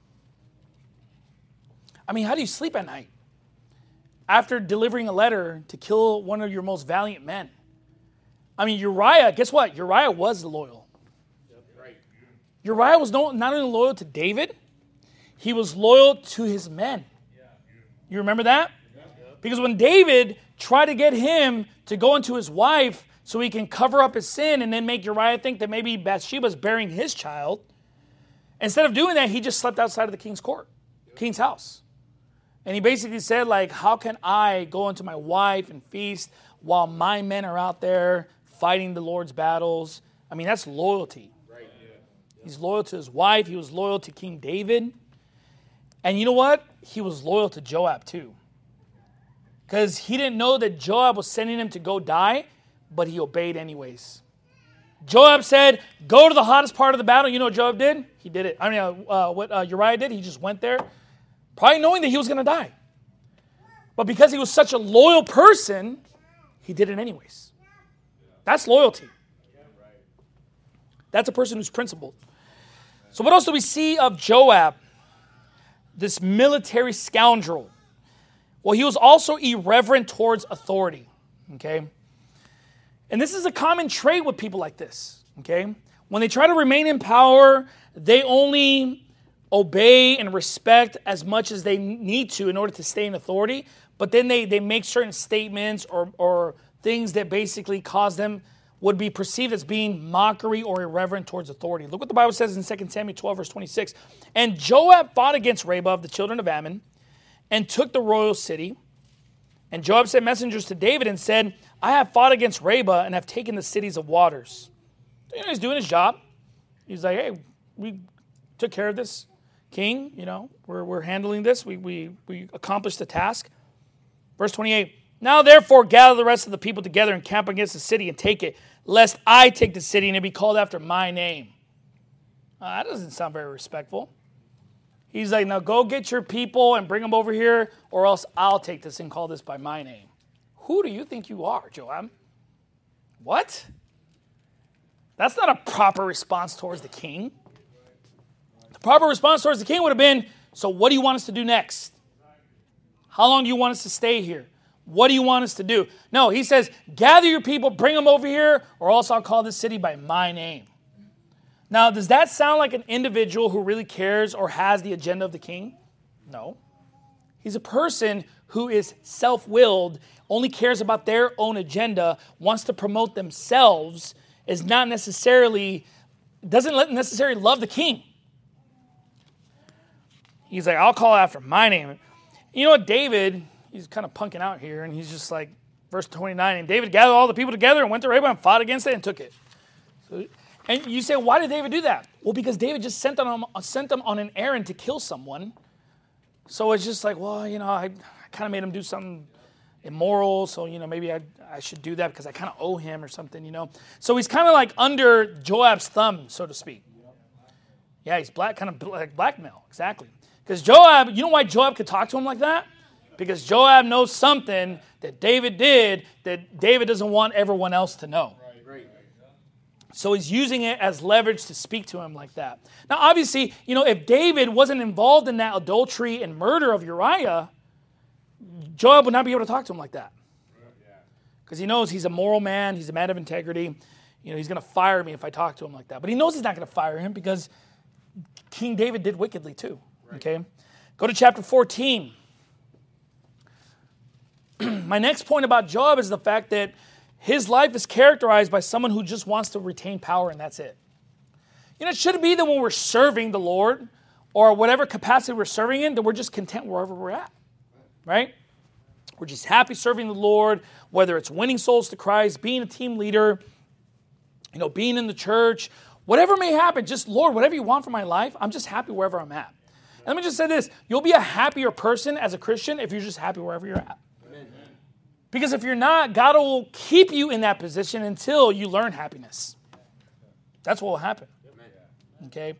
I mean, how do you sleep at night? After delivering a letter to kill one of your most valiant men. I mean, Uriah, guess what? Uriah was loyal. Uriah was no, not only loyal to David, he was loyal to his men. You remember that? Because when David tried to get him to go into his wife so he can cover up his sin and then make Uriah think that maybe Bathsheba's bearing his child, instead of doing that, he just slept outside of the king's court, king's house. And he basically said, like, how can I go into my wife and feast while my men are out there fighting the Lord's battles? I mean, that's loyalty. Right, yeah. He's loyal to his wife. He was loyal to King David. And you know what? He was loyal to Joab too. Because he didn't know that Joab was sending him to go die, but he obeyed anyways. Joab said, go to the hottest part of the battle. You know what Joab did? He did it. I mean, uh, what uh, Uriah did, he just went there, probably knowing that he was going to die. But because he was such a loyal person, he did it anyways. That's loyalty. That's a person who's principled. So what else do we see of Joab? This military scoundrel. Well, he was also irreverent towards authority. Okay? And this is a common trait with people like this. Okay? When they try to remain in power, they only obey and respect as much as they need to in order to stay in authority. But then they, they make certain statements or, or things that basically cause them, would be perceived as being mockery or irreverent towards authority. Look what the Bible says in Second Samuel twelve, verse twenty-six. And Joab fought against Rabbah of the children of Ammon and took the royal city. And Joab sent messengers to David and said, I have fought against Rabbah and have taken the cities of waters. You know, he's doing his job. He's like, hey, we took care of this, king. You know, we're, we're handling this. We, we, we accomplished the task. Verse twenty-eight. Now therefore gather the rest of the people together and camp against the city and take it, lest I take the city and it be called after my name. Uh, that doesn't sound very respectful. He's like, now go get your people and bring them over here, or else I'll take this and call this by my name. Who do you think you are, Joab? What? That's not a proper response towards the king. The proper response towards the king would have been, so what do you want us to do next? How long do you want us to stay here? What do you want us to do? No, he says, gather your people, bring them over here, or else I'll call this city by my name. Now, does that sound like an individual who really cares or has the agenda of the king? No. He's a person who is self-willed, only cares about their own agenda, wants to promote themselves, is not necessarily, doesn't necessarily love the king. He's like, I'll call after my name. You know what, David, he's kind of punking out here, and he's just like, verse twenty-nine, and David gathered all the people together and went to Rabbah and fought against it and took it. So, and you say, why did David do that? Well, because David just sent them, sent them on an errand to kill someone. So it's just like, well, you know, I, I kind of made him do something immoral, so, you know, maybe I, I should do that because I kind of owe him or something, you know. So he's kind of like under Joab's thumb, so to speak. Yeah, he's black, kind of like blackmail, exactly. Because Joab, you know why Joab could talk to him like that? Because Joab knows something that David did that David doesn't want everyone else to know. So he's using it as leverage to speak to him like that. Now, obviously, you know, if David wasn't involved in that adultery and murder of Uriah, Joab would not be able to talk to him like that. Because he knows he's a moral man, he's a man of integrity. You know, he's going to fire me if I talk to him like that. But he knows he's not going to fire him because King David did wickedly too. Okay? Go to chapter fourteen. My next point about Joab is the fact that his life is characterized by someone who just wants to retain power, and that's it. You know, it shouldn't be that when we're serving the Lord or whatever capacity we're serving in, that we're just content wherever we're at, right? We're just happy serving the Lord, whether it's winning souls to Christ, being a team leader, you know, being in the church, whatever may happen, just, Lord, whatever you want for my life, I'm just happy wherever I'm at. And let me just say this, you'll be a happier person as a Christian if you're just happy wherever you're at. Because if you're not, God will keep you in that position until you learn happiness. That's what will happen. Okay?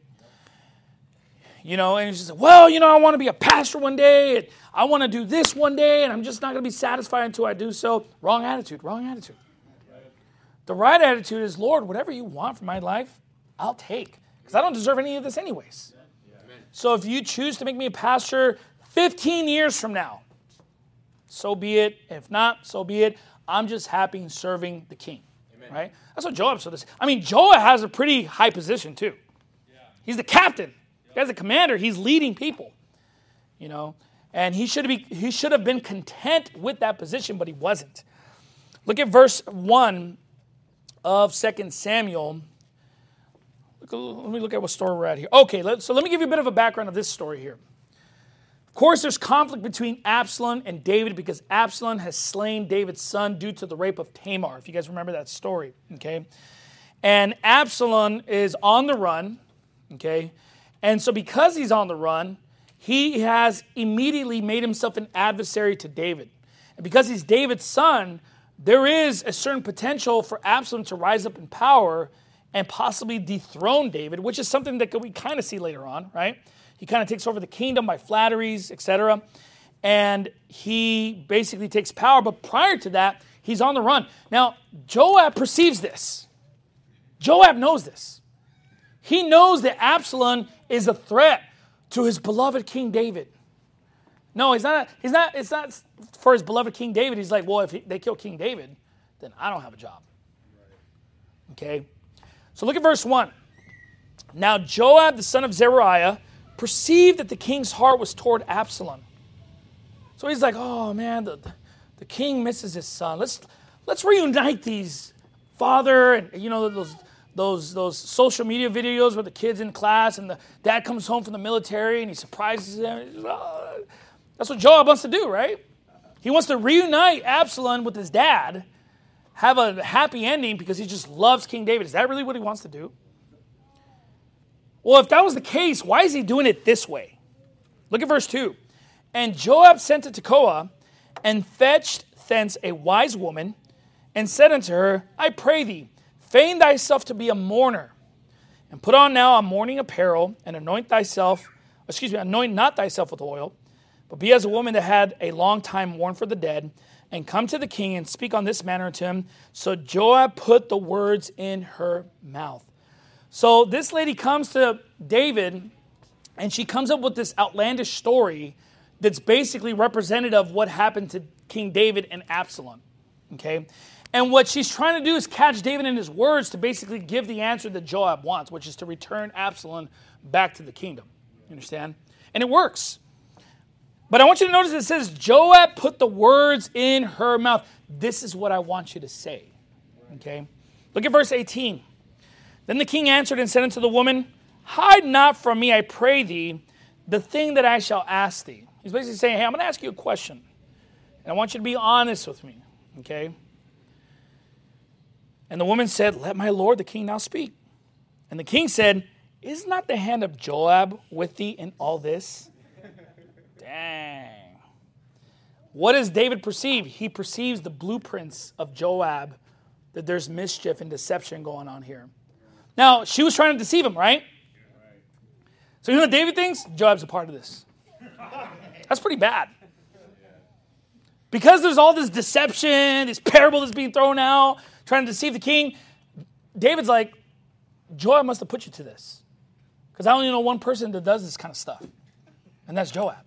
You know, and it's just, well, you know, I want to be a pastor one day, and I want to do this one day, and I'm just not going to be satisfied until I do so. Wrong attitude, wrong attitude. The right attitude is, Lord, whatever you want for my life, I'll take. Because I don't deserve any of this anyways. So if you choose to make me a pastor fifteen years from now, so be it. If not, so be it. I'm just happy serving the king. Amen. Right? That's what Joab said. I mean, Joab has a pretty high position too. Yeah. He's the captain. As a commander, he's leading people. You know, and he should be he should have been content with that position, but he wasn't. Look at verse one of Second Samuel. Look, let me look at what story we're at here. Okay, let, so let me give you a bit of a background of this story here. Of course, there's conflict between Absalom and David because Absalom has slain David's son due to the rape of Tamar, if you guys remember that story, okay? And Absalom is on the run, okay? And so because he's on the run, he has immediately made himself an adversary to David. And because he's David's son, there is a certain potential for Absalom to rise up in power and possibly dethrone David, which is something that we kind of see later on, right? He kind of takes over the kingdom by flatteries, et cetera. And he basically takes power. But prior to that, he's on the run. Now, Joab perceives this. Joab knows this. He knows that Absalom is a threat to his beloved King David. No, he's not. He's not. It's not for his beloved King David. He's like, well, if he, they kill King David, then I don't have a job. Okay? So look at verse one. Now Joab, the son of Zeruiah, perceived that the king's heart was toward Absalom. So he's like, oh man, the, the king misses his son. Let's let's reunite these, father, and you know those those those social media videos where the kid's in class and the dad comes home from the military and he surprises them. He's like, oh. That's what Joab wants to do, right? He wants to reunite Absalom with his dad, have a happy ending because he just loves King David. Is that really what he wants to do? Well, if that was the case, why is he doing it this way? Look at verse two. And Joab sent to Tekoa and fetched thence a wise woman and said unto her, I pray thee, feign thyself to be a mourner, and put on now a mourning apparel, and anoint thyself, excuse me, anoint not thyself with oil, but be as a woman that had a long time mourned for the dead, and come to the king and speak on this manner unto him. So Joab put the words in her mouth. So this lady comes to David, and she comes up with this outlandish story that's basically representative of what happened to King David and Absalom. Okay? And what she's trying to do is catch David in his words to basically give the answer that Joab wants, which is to return Absalom back to the kingdom. You understand? And it works. But I want you to notice it says, Joab put the words in her mouth. This is what I want you to say. Okay? Look at verse eighteen. Then the king answered and said unto the woman, hide not from me, I pray thee, the thing that I shall ask thee. He's basically saying, hey, I'm going to ask you a question. And I want you to be honest with me. Okay? And the woman said, let my lord the king now speak. And the king said, is not the hand of Joab with thee in all this? Dang. What does David perceive? He perceives the blueprints of Joab, that there's mischief and deception going on here. Now, she was trying to deceive him, right? So you know what David thinks? Joab's a part of this. That's pretty bad. Because there's all this deception, this parable that's being thrown out, trying to deceive the king, David's like, Joab must have put you to this. Because I only know one person that does this kind of stuff. And that's Joab.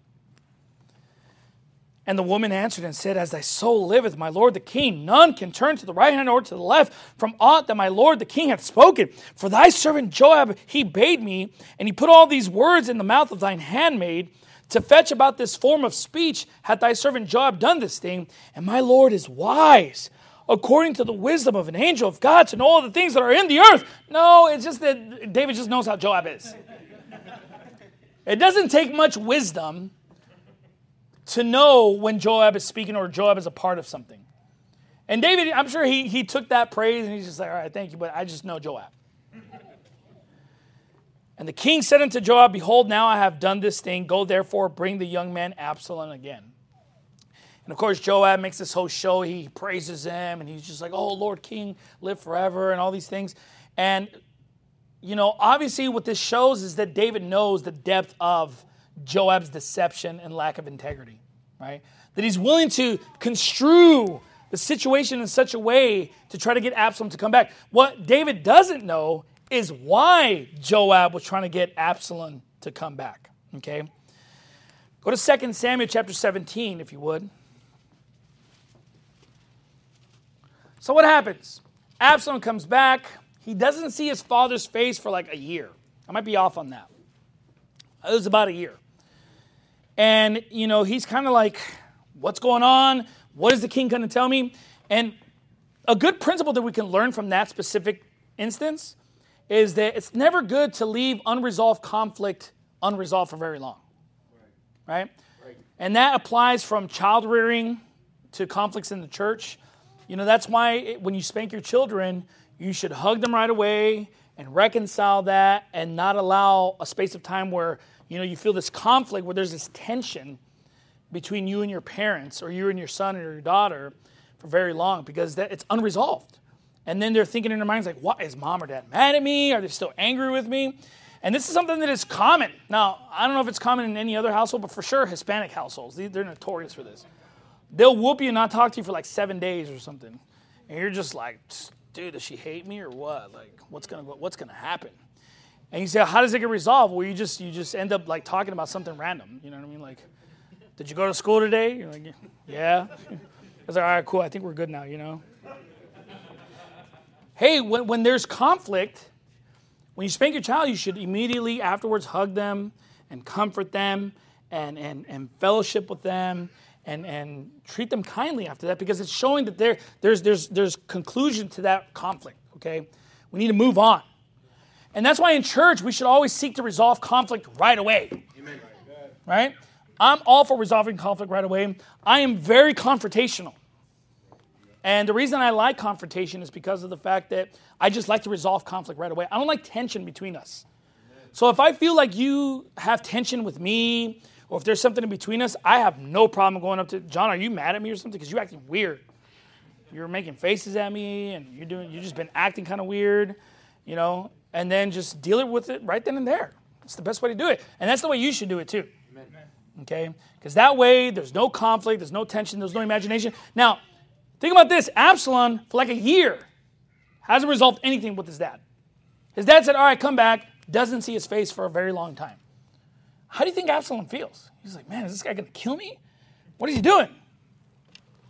And the woman answered and said, as thy soul liveth, my lord the king, none can turn to the right hand or to the left from aught that my lord the king hath spoken. For thy servant Joab, he bade me, and he put all these words in the mouth of thine handmaid, to fetch about this form of speech hath thy servant Joab done this thing, and my lord is wise, according to the wisdom of an angel of God, to know all the things that are in the earth. No, it's just that David just knows how Joab is. It doesn't take much wisdom to know when Joab is speaking or Joab is a part of something. And David, I'm sure he, he took that praise and he's just like, all right, thank you, but I just know Joab. And the king said unto Joab, behold, now I have done this thing. Go therefore, bring the young man Absalom again. And of course, Joab makes this whole show. He praises him and he's just like, oh, Lord King, live forever and all these things. And, you know, obviously what this shows is that David knows the depth of Joab's deception and lack of integrity, right? That he's willing to construe the situation in such a way to try to get Absalom to come back. What David doesn't know is why Joab was trying to get Absalom to come back, okay? Go to Second Samuel chapter seventeen, if you would. So what happens? Absalom comes back. He doesn't see his father's face for like a year. I might be off on that. It was about a year. And, you know, he's kind of like, what's going on? What is the king going to tell me? And a good principle that we can learn from that specific instance is that it's never good to leave unresolved conflict unresolved for very long. Right? Right? And that applies from child rearing to conflicts in the church. You know, that's why it, when you spank your children, you should hug them right away and reconcile that and not allow a space of time where, you know, you feel this conflict, where there's this tension between you and your parents or you and your son or your daughter for very long, because that, it's unresolved. And then they're thinking in their minds like, what, is mom or dad mad at me? Are they still angry with me? And this is something that is common. Now, I don't know if it's common in any other household, but for sure Hispanic households, they're notorious for this. They'll whoop you and not talk to you for like seven days or something. And you're just like, dude, does she hate me or what? Like, what's gonna what's gonna happen? And you say, how does it get resolved? Well, you just you just end up like talking about something random. You know what I mean? Like, did you go to school today? You're like, yeah. I was like, all right, cool. I think we're good now. You know. Hey, when when there's conflict, when you spank your child, you should immediately afterwards hug them and comfort them and and and fellowship with them. And, and treat them kindly after that, because it's showing that there, there's, there's, there's conclusion to that conflict, okay? We need to move on. And that's why in church, we should always seek to resolve conflict right away. Amen. Right? I'm all for resolving conflict right away. I am very confrontational. And the reason I like confrontation is because of the fact that I just like to resolve conflict right away. I don't like tension between us. So if I feel like you have tension with me, or if there's something in between us, I have no problem going up to, John, are you mad at me or something? Because you're acting weird. You're making faces at me, and you're doing, you've just been acting kind of weird, you know, and then just deal it with it right then and there. It's the best way to do it. And that's the way you should do it too. Amen. Okay? Because that way, there's no conflict, there's no tension, there's no imagination. Now, think about this. Absalom, for like a year, hasn't resolved anything with his dad. His dad said, all right, come back. Doesn't see his face for a very long time. How do you think Absalom feels? He's like, man, is this guy going to kill me? What is he doing?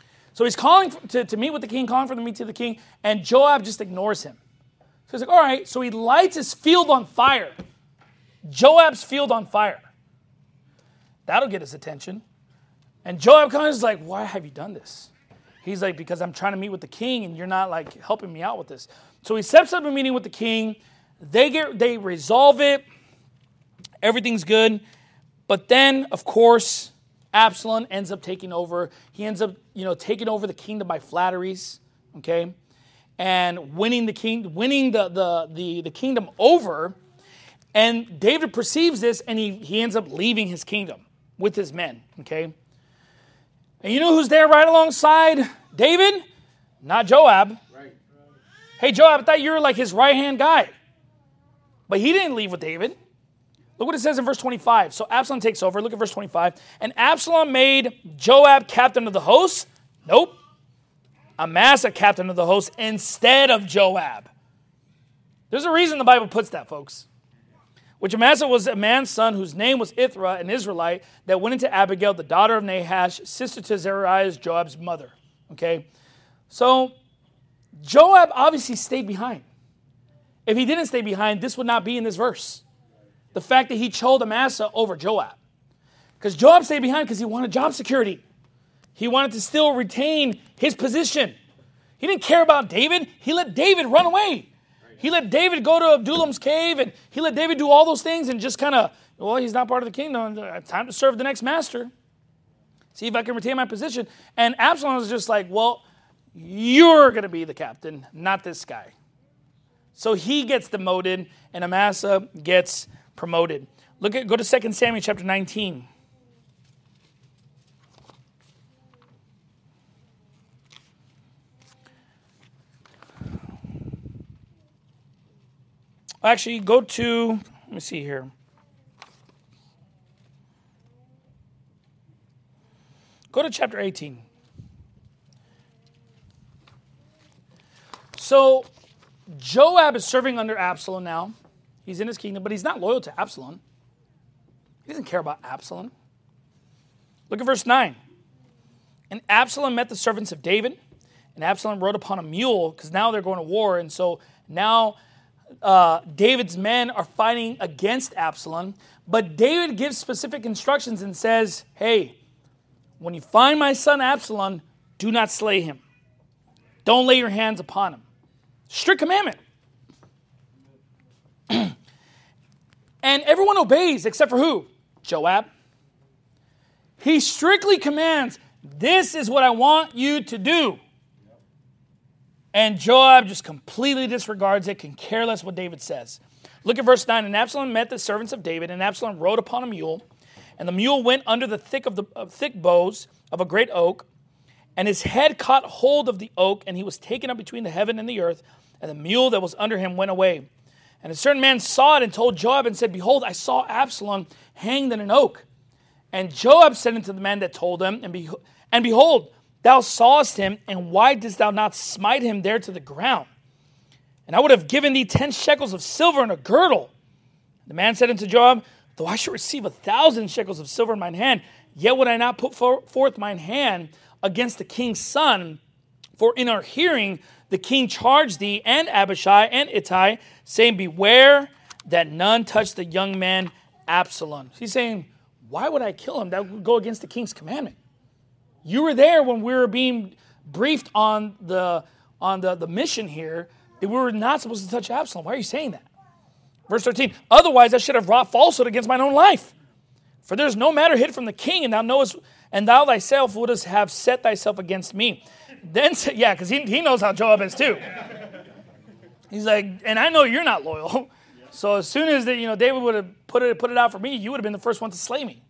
So he's calling to, to meet with the king, calling for the meet to the king, and Joab just ignores him. So he's like, all right. So he lights his field on fire. Joab's field on fire. That'll get his attention. And Joab comes and is like, why have you done this? He's like, because I'm trying to meet with the king and you're not like helping me out with this. So he sets up a meeting with the king. They get they resolve it. Everything's good. But then, of course, Absalom ends up taking over. He ends up, you know, taking over the kingdom by flatteries, okay? And winning the king, winning the the the, the kingdom over. And David perceives this and he, he ends up leaving his kingdom with his men, okay? And you know who's there right alongside David? Not Joab. Right. Hey, Joab, I thought you were like his right-hand guy. But he didn't leave with David. Look what it says in verse twenty-five. So Absalom takes over. Look at verse twenty-five. And Absalom made Joab captain of the host. Nope. Amasa captain of the host instead of Joab. There's a reason the Bible puts that, folks. Which Amasa was a man's son whose name was Ithra, an Israelite, that went into Abigail, the daughter of Nahash, sister to Zeruiah, Joab's mother. Okay? So, Joab obviously stayed behind. If he didn't stay behind, this would not be in this verse. The fact that he chose Amasa over Joab. Because Joab stayed behind because he wanted job security. He wanted to still retain his position. He didn't care about David. He let David run away. He let David go to Adullam's cave, and he let David do all those things and just kind of, well, he's not part of the kingdom. Time to serve the next master. See if I can retain my position. And Absalom was just like, well, you're going to be the captain, not this guy. So he gets demoted, and Amasa gets promoted. Look at, go to Second Samuel chapter nineteen. Actually, go to, let me see here. Go to chapter eighteen. So, Joab is serving under Absalom now. He's in his kingdom, but he's not loyal to Absalom. He doesn't care about Absalom. Look at verse nine. And Absalom met the servants of David, and Absalom rode upon a mule, because now they're going to war, and so now Uh, David's men are fighting against Absalom, but David gives specific instructions and says, hey, when you find my son Absalom, do not slay him. Don't lay your hands upon him. Strict commandment. And everyone obeys except for who? Joab. He strictly commands, this is what I want you to do. And Joab just completely disregards it, can care less what David says. Look at verse nine. And Absalom met the servants of David, and Absalom rode upon a mule. And the mule went under the thick of the uh, thick boughs of a great oak. And his head caught hold of the oak, and he was taken up between the heaven and the earth. And the mule that was under him went away. And a certain man saw it and told Joab and said, behold, I saw Absalom hanged in an oak. And Joab said unto the man that told him, and, be- and behold, thou sawest him, and why didst thou not smite him there to the ground? And I would have given thee ten shekels of silver and a girdle. The man said unto Joab, though I should receive a thousand shekels of silver in mine hand, yet would I not put for- forth mine hand against the king's son. For in our hearing the king charged thee and Abishai and Ittai, saying, beware that none touch the young man Absalom. He's saying, why would I kill him? That would go against the king's commandment. You were there when we were being briefed on the on the, the mission here that we were not supposed to touch Absalom. Why are you saying that? Verse thirteen, otherwise I should have wrought falsehood against mine own life. For there is no matter hid from the king, and thou knowest, and thou thyself wouldst have set thyself against me. Then, yeah, because he, he knows how Joab is too. He's like, and I know you're not loyal. So as soon as the, you know David would have put it put it out for me, you would have been the first one to slay me.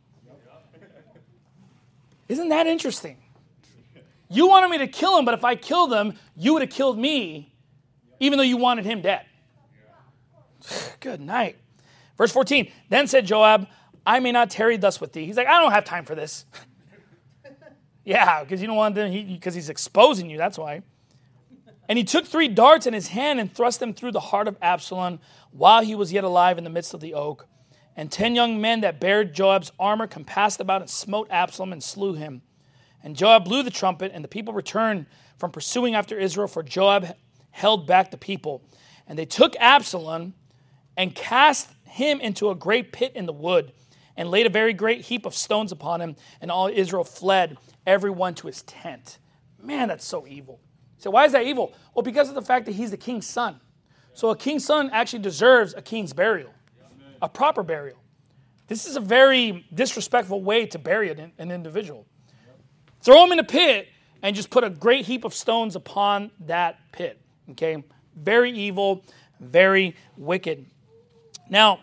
Isn't that interesting? You wanted me to kill him, but if I killed him, you would have killed me, even though you wanted him dead. Good night. Verse fourteen, then said Joab, I may not tarry thus with thee. He's like, I don't have time for this. Yeah, because you don't want them, because he, he's exposing you, that's why. And he took three darts in his hand and thrust them through the heart of Absalom while he was yet alive in the midst of the oak. And ten young men that bare Joab's armor compassed about and smote Absalom and slew him. And Joab blew the trumpet, and the people returned from pursuing after Israel, for Joab held back the people. And they took Absalom and cast him into a great pit in the wood, and laid a very great heap of stones upon him, and all Israel fled, every one to his tent. Man, that's so evil. So why is that evil? Well, because of the fact that he's the king's son. So a king's son actually deserves a king's burial, a proper burial. This is a very disrespectful way to bury an, an individual. Throw him in a pit and just put a great heap of stones upon that pit. Okay? Very evil, very wicked. Now,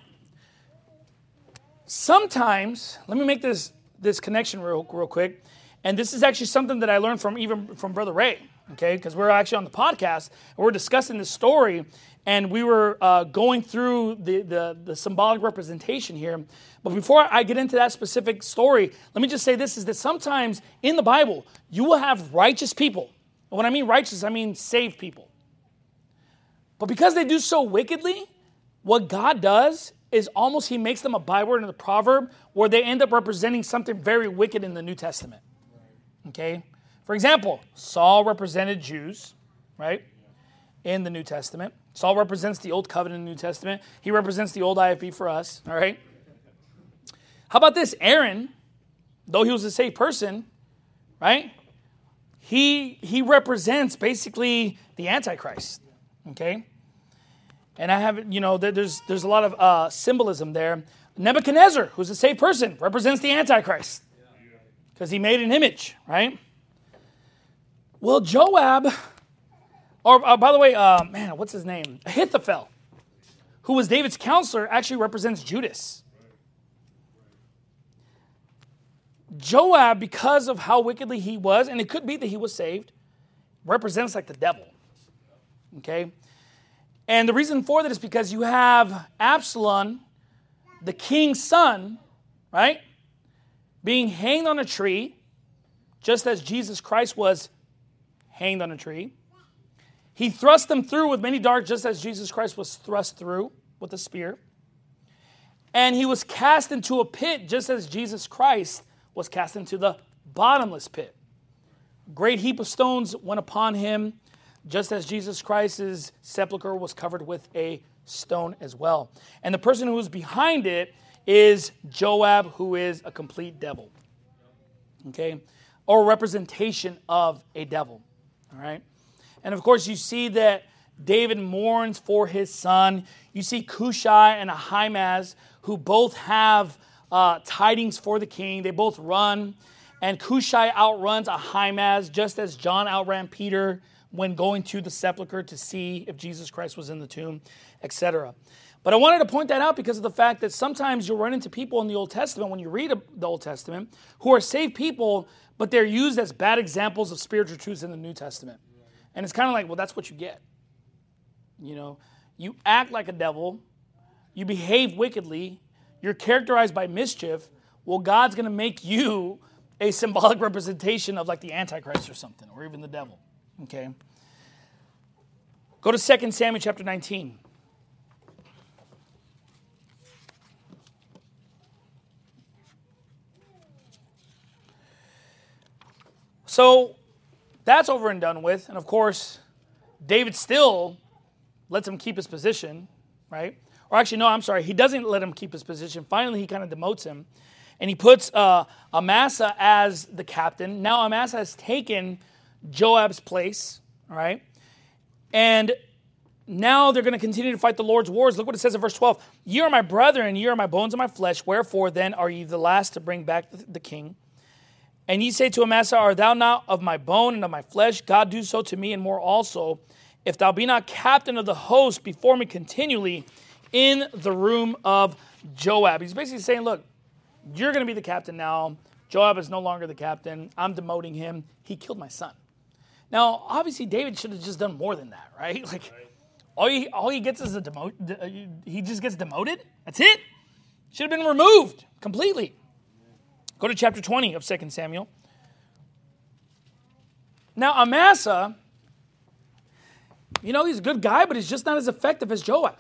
sometimes, let me make this, this connection real, real quick. And this is actually something that I learned from even from Brother Ray. Okay? Because we're actually on the podcast, and we're discussing this story. And we were uh, going through the, the, the symbolic representation here. But before I get into that specific story, let me just say this, is that sometimes in the Bible, you will have righteous people. And when I mean righteous, I mean saved people. But because they do so wickedly, what God does is almost he makes them a byword in the proverb where they end up representing something very wicked in the New Testament. Okay? For example, Saul represented Jews, right, in the New Testament. Saul represents the Old Covenant in the New Testament. He represents the old I F B for us, all right? How about this? Aaron, though he was a saved person, right? He, he represents basically the Antichrist, okay? And I have, you know, there's, there's a lot of uh, symbolism there. Nebuchadnezzar, who's a saved person, represents the Antichrist because he made an image, right? Well, Joab... Or, uh, by the way, uh, man, what's his name? Ahithophel, who was David's counselor, actually represents Judas. Joab, because of how wickedly he was, and it could be that he was saved, represents like the devil. Okay? And the reason for that is because you have Absalom, the king's son, right, being hanged on a tree, just as Jesus Christ was hanged on a tree. He thrust them through with many darts, just as Jesus Christ was thrust through with a spear. And he was cast into a pit, just as Jesus Christ was cast into the bottomless pit. A great heap of stones went upon him, just as Jesus Christ's sepulcher was covered with a stone as well. And the person who is behind it is Joab, who is a complete devil. Okay? Or a representation of a devil. All right? And of course, you see that David mourns for his son. You see Cushai and Ahimaaz, who both have uh, tidings for the king. They both run. And Cushai outruns Ahimaaz, just as John outran Peter when going to the sepulcher to see if Jesus Christ was in the tomb, et cetera. But I wanted to point that out because of the fact that sometimes you'll run into people in the Old Testament, when you read the Old Testament, who are saved people, but they're used as bad examples of spiritual truths in the New Testament. And it's kind of like, well, that's what you get. You know, you act like a devil, you behave wickedly, you're characterized by mischief. Well, God's going to make you a symbolic representation of like the Antichrist or something, or even the devil. Okay. Go to Second Samuel chapter nineteen. So that's over and done with. And of course, David still lets him keep his position, right? Or actually, no, I'm sorry. He doesn't let him keep his position. Finally, he kind of demotes him. And he puts uh, Amasa as the captain. Now Amasa has taken Joab's place, all right? And now they're going to continue to fight the Lord's wars. Look what it says in verse twelve. Ye are my brethren, ye are my bones and my flesh. Wherefore then are ye the last to bring back the, the king? And ye say to Amasa, art thou not of my bone and of my flesh? God do so to me and more also, if thou be not captain of the host before me continually in the room of Joab. He's basically saying, look, you're going to be the captain now. Joab is no longer the captain. I'm demoting him. He killed my son. Now, obviously, David should have just done more than that, right? Like, all he, all he gets is a demote. He just gets demoted. That's it. Should have been removed completely. Go to chapter twenty of Second Samuel. Now, Amasa, you know, he's a good guy, but he's just not as effective as Joab.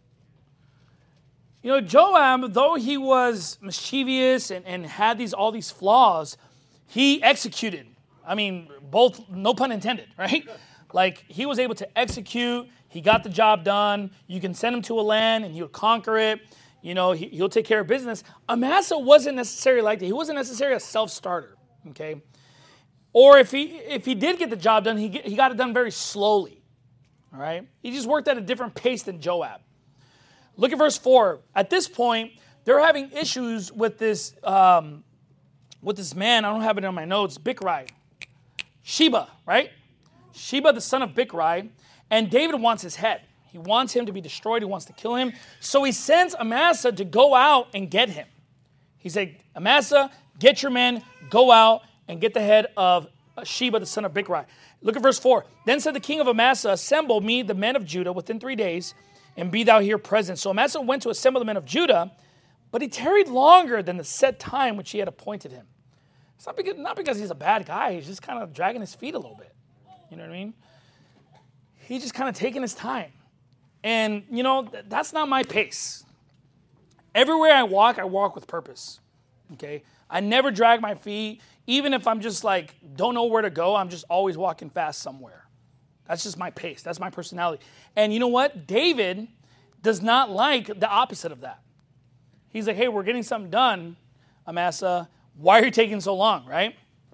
You know, Joab, though he was mischievous and, and had these all these flaws, he executed. I mean, both, no pun intended, right? Like, he was able to execute. He got the job done. You can send him to a land and he'll conquer it. You know, he, he'll take care of business. Amasa wasn't necessarily like that. He wasn't necessarily a self-starter, okay? Or if he if he did get the job done, he, get, he got it done very slowly, all right? He just worked at a different pace than Joab. Look at verse four. At this point, they're having issues with this, um, with this man. I don't have it in my notes. Bichri. Sheba, right? Sheba, the son of Bichri. And David wants his head. He wants him to be destroyed. He wants to kill him. So he sends Amasa to go out and get him. He said, Amasa, get your men, go out and get the head of Sheba, the son of Bichri. Look at verse four. Then said the king of Amasa, assemble me, the men of Judah, within three days, and be thou here present. So Amasa went to assemble the men of Judah, but he tarried longer than the set time which he had appointed him. It's not because, not because he's a bad guy. He's just kind of dragging his feet a little bit. You know what I mean? He's just kind of taking his time. And, you know, th- that's not my pace. Everywhere I walk, I walk with purpose. Okay? I never drag my feet. Even if I'm just like, don't know where to go, I'm just always walking fast somewhere. That's just my pace. That's my personality. And you know what? David does not like the opposite of that. He's like, hey, we're getting something done, Amasa. Why are you taking so long, right?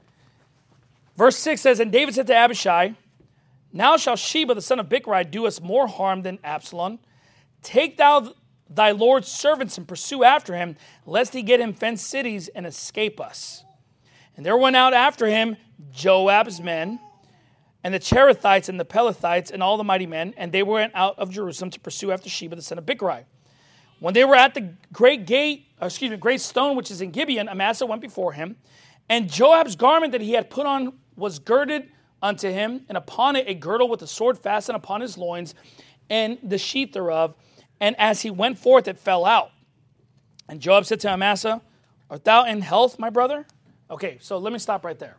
Verse six says, and David said to Abishai, now shall Sheba, the son of Bichri, do us more harm than Absalom. Take thou thy Lord's servants and pursue after him, lest he get him fenced cities and escape us. And there went out after him Joab's men, and the Cherethites and the Pelethites and all the mighty men, and they went out of Jerusalem to pursue after Sheba, the son of Bichri. When they were at the great gate, excuse me, great stone which is in Gibeon, Amasa went before him, and Joab's garment that he had put on was girded unto him, and upon it a girdle with a sword fastened upon his loins, and the sheath thereof. And as he went forth, it fell out. And Joab said to Amasa, art thou in health, my brother? Okay, so let me stop right there.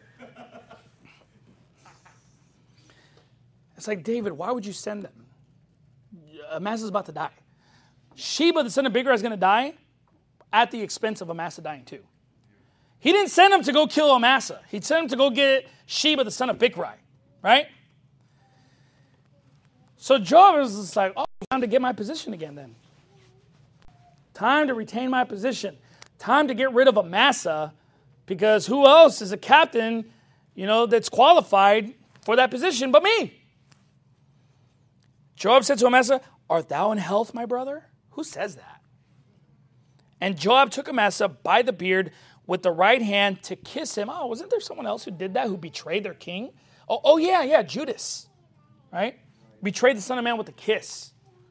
It's like, David, why would you send them? Amasa's about to die. Sheba, the son of Bichri, is going to die at the expense of Amasa dying too. He didn't send him to go kill Amasa. He sent him to go get Sheba, the son of Bichri, right? So Joab was just like, oh, time to get my position again then. Time to retain my position. Time to get rid of Amasa, because who else is a captain, you know, that's qualified for that position but me? Joab said to Amasa, art thou in health, my brother? Who says that? And Joab took Amasa by the beard with the right hand to kiss him. Oh, wasn't there someone else who did that, who betrayed their king? Oh, oh yeah, yeah, Judas, right? Betrayed the Son of Man with a kiss.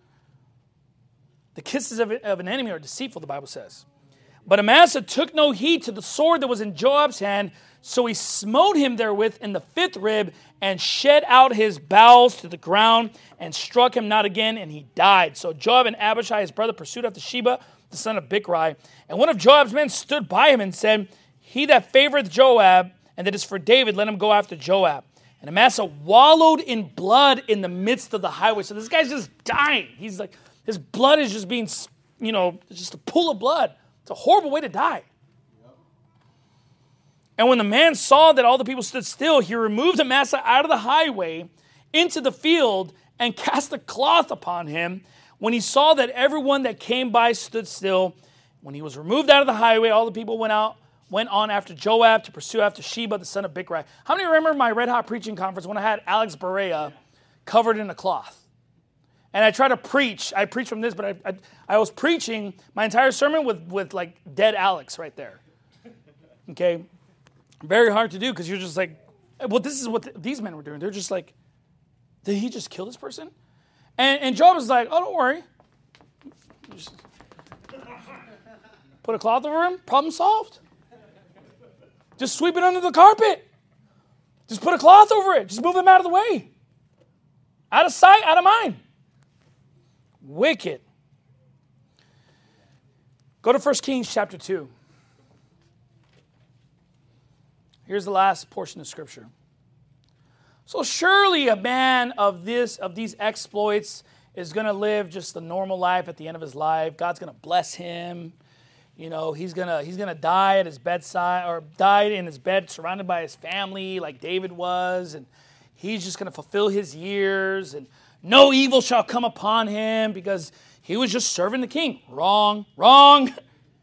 The kisses of, of an enemy are deceitful, the Bible says. But Amasa took no heed to the sword that was in Joab's hand, so he smote him therewith in the fifth rib and shed out his bowels to the ground and struck him not again, and he died. So Joab and Abishai, his brother, pursued after Sheba, the son of Bichri. And one of Joab's men stood by him and said, he that favoreth Joab, and that is for David, let him go after Joab. And Amasa wallowed in blood in the midst of the highway. So this guy's just dying. He's like, his blood is just being, you know, just a pool of blood. It's a horrible way to die. Yep. And when the man saw that all the people stood still, he removed Amasa out of the highway into the field and cast a cloth upon him. When he saw that everyone that came by stood still, when he was removed out of the highway, all the people went out, went on after Joab to pursue after Sheba, the son of Bichri. How many remember my Red Hot preaching conference when I had Alex Berea covered in a cloth? And I try to preach. I preach from this, but I, I I was preaching my entire sermon with, with like dead Alex right there. Okay? Very hard to do because you're just like, well, this is what the, these men were doing. They're just like, did he just kill this person? And, and Job was like, oh, don't worry. Just put a cloth over him, problem solved. Just sweep it under the carpet. Just put a cloth over it. Just move him out of the way. Out of sight, out of mind. Wicked. Go to First Kings chapter two. Here's the last portion of Scripture. So surely a man of this, of these exploits is going to live just a normal life at the end of his life. God's going to bless him. You know, he's gonna he's gonna die at his bedside, or died in his bed, surrounded by his family, like David was, and he's just gonna fulfill his years, and no evil shall come upon him because he was just serving the king. Wrong, wrong.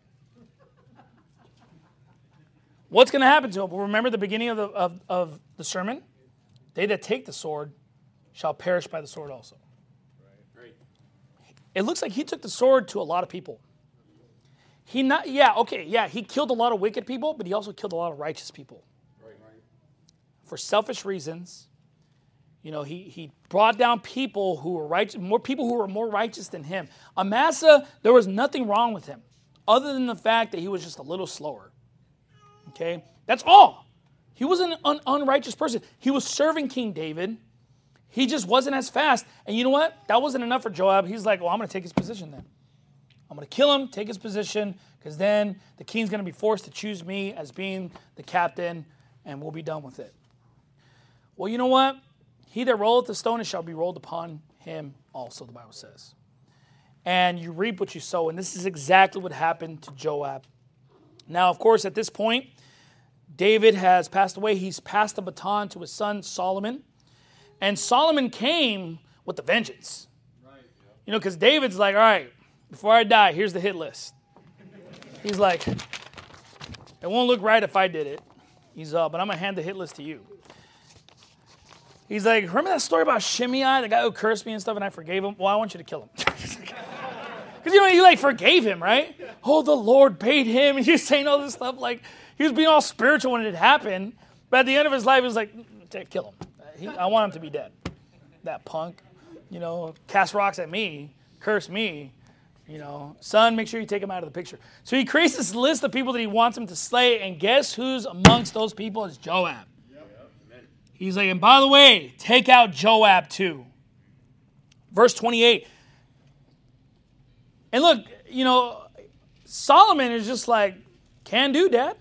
What's gonna happen to him? Well, remember the beginning of the of, of the sermon? They that take the sword shall perish by the sword also. Right. It looks like he took the sword to a lot of people. He not, yeah, okay, yeah, he killed a lot of wicked people, but he also killed a lot of righteous people. Right. For selfish reasons. You know, he, he brought down people who were righteous, more people who were more righteous than him. Amasa, there was nothing wrong with him, other than the fact that he was just a little slower. Okay? That's all. He wasn't an un- unrighteous person. He was serving King David. He just wasn't as fast. And you know what? That wasn't enough for Joab. He's like, well, I'm going to take his position then. I'm going to kill him, take his position, because then the king's going to be forced to choose me as being the captain, and we'll be done with it. Well, you know what? He that rolleth the stone, it shall be rolled upon him also, the Bible says. And you reap what you sow, and this is exactly what happened to Joab. Now, of course, at this point, David has passed away. He's passed the baton to his son, Solomon. And Solomon came with a vengeance. Right. You know, because David's like, all right, before I die, here's the hit list. He's like, it won't look right if I did it. He's, uh, but I'm going to hand the hit list to you. He's like, remember that story about Shimei, the guy who cursed me and stuff, and I forgave him? Well, I want you to kill him. Because, you know, he, like, forgave him, right? Oh, the Lord paid him, and he's saying all this stuff. Like, he was being all spiritual when it happened. But at the end of his life, he was like, kill him. He, I want him to be dead. That punk, you know, cast rocks at me, curse me. You know, son, make sure you take him out of the picture. So he creates this list of people that he wants him to slay, and guess who's amongst those people is Joab. Yep. He's like, and by the way, take out Joab too. Verse twenty-eight. And look, you know, Solomon is just like, can do, Dad.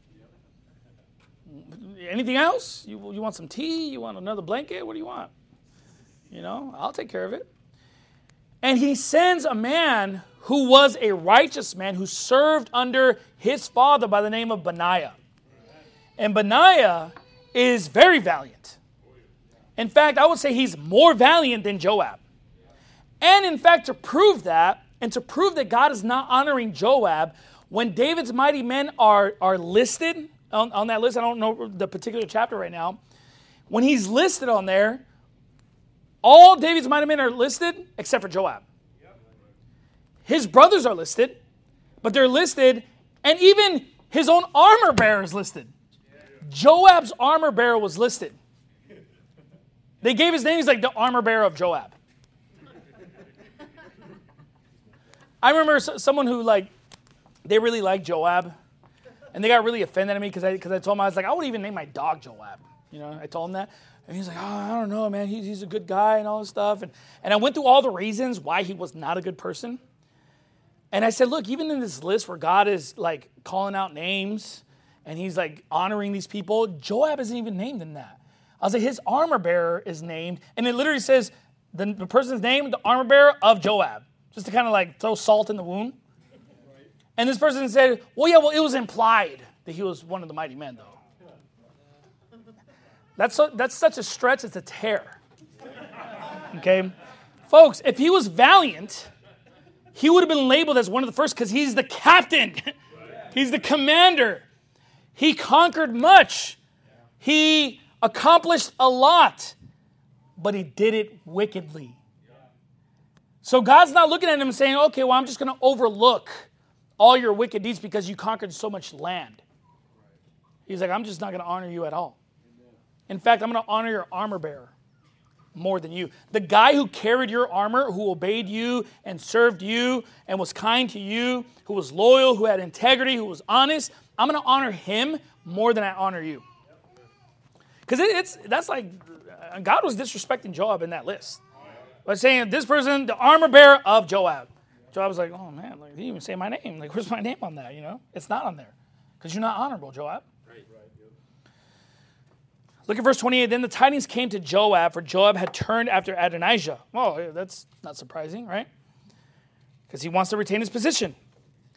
Anything else? You, you want some tea? You want another blanket? What do you want? You know, I'll take care of it. And he sends a man who was a righteous man who served under his father by the name of Benaiah. And Benaiah is very valiant. In fact, I would say he's more valiant than Joab. And in fact, to prove that, and to prove that God is not honoring Joab, when David's mighty men are, are listed on, on that list, I don't know the particular chapter right now, when he's listed on there, all David's mighty men are listed except for Joab. His brothers are listed, but they're listed, and even his own armor bearer is listed. Joab's armor bearer was listed. They gave his name, he's like the armor bearer of Joab. I remember someone who, like, they really liked Joab, and they got really offended at me because I, because I told them, I was like, I would even name my dog Joab. You know, I told him that. And he's like, oh, I don't know, man. He's, he's a good guy and all this stuff. And, and I went through all the reasons why he was not a good person. And I said, look, even in this list where God is, like, calling out names and he's, like, honoring these people, Joab isn't even named in that. I was like, his armor bearer is named. And it literally says the, the person's name, the armor bearer of Joab. Just to kind of, like, throw salt in the wound. And this person said, well, yeah, well, it was implied that he was one of the mighty men, though. That's, so, that's such a stretch, it's a tear. Okay? Folks, if he was valiant, he would have been labeled as one of the first because he's the captain. He's the commander. He conquered much. He accomplished a lot. But he did it wickedly. So God's not looking at him and saying, okay, well, I'm just going to overlook all your wicked deeds because you conquered so much land. He's like, I'm just not going to honor you at all. In fact, I'm going to honor your armor bearer more than you. The guy who carried your armor, who obeyed you and served you and was kind to you, who was loyal, who had integrity, who was honest, I'm going to honor him more than I honor you. Because it, it's that's like, God was disrespecting Joab in that list. By saying, this person, the armor bearer of Joab. Joab was like, oh man, like, he didn't even say my name. Like, where's my name on that, you know? It's not on there. Because you're not honorable, Joab. Right. Look at verse twenty-eight. Then the tidings came to Joab, for Joab had turned after Adonijah. Well, that's not surprising, right? Because he wants to retain his position.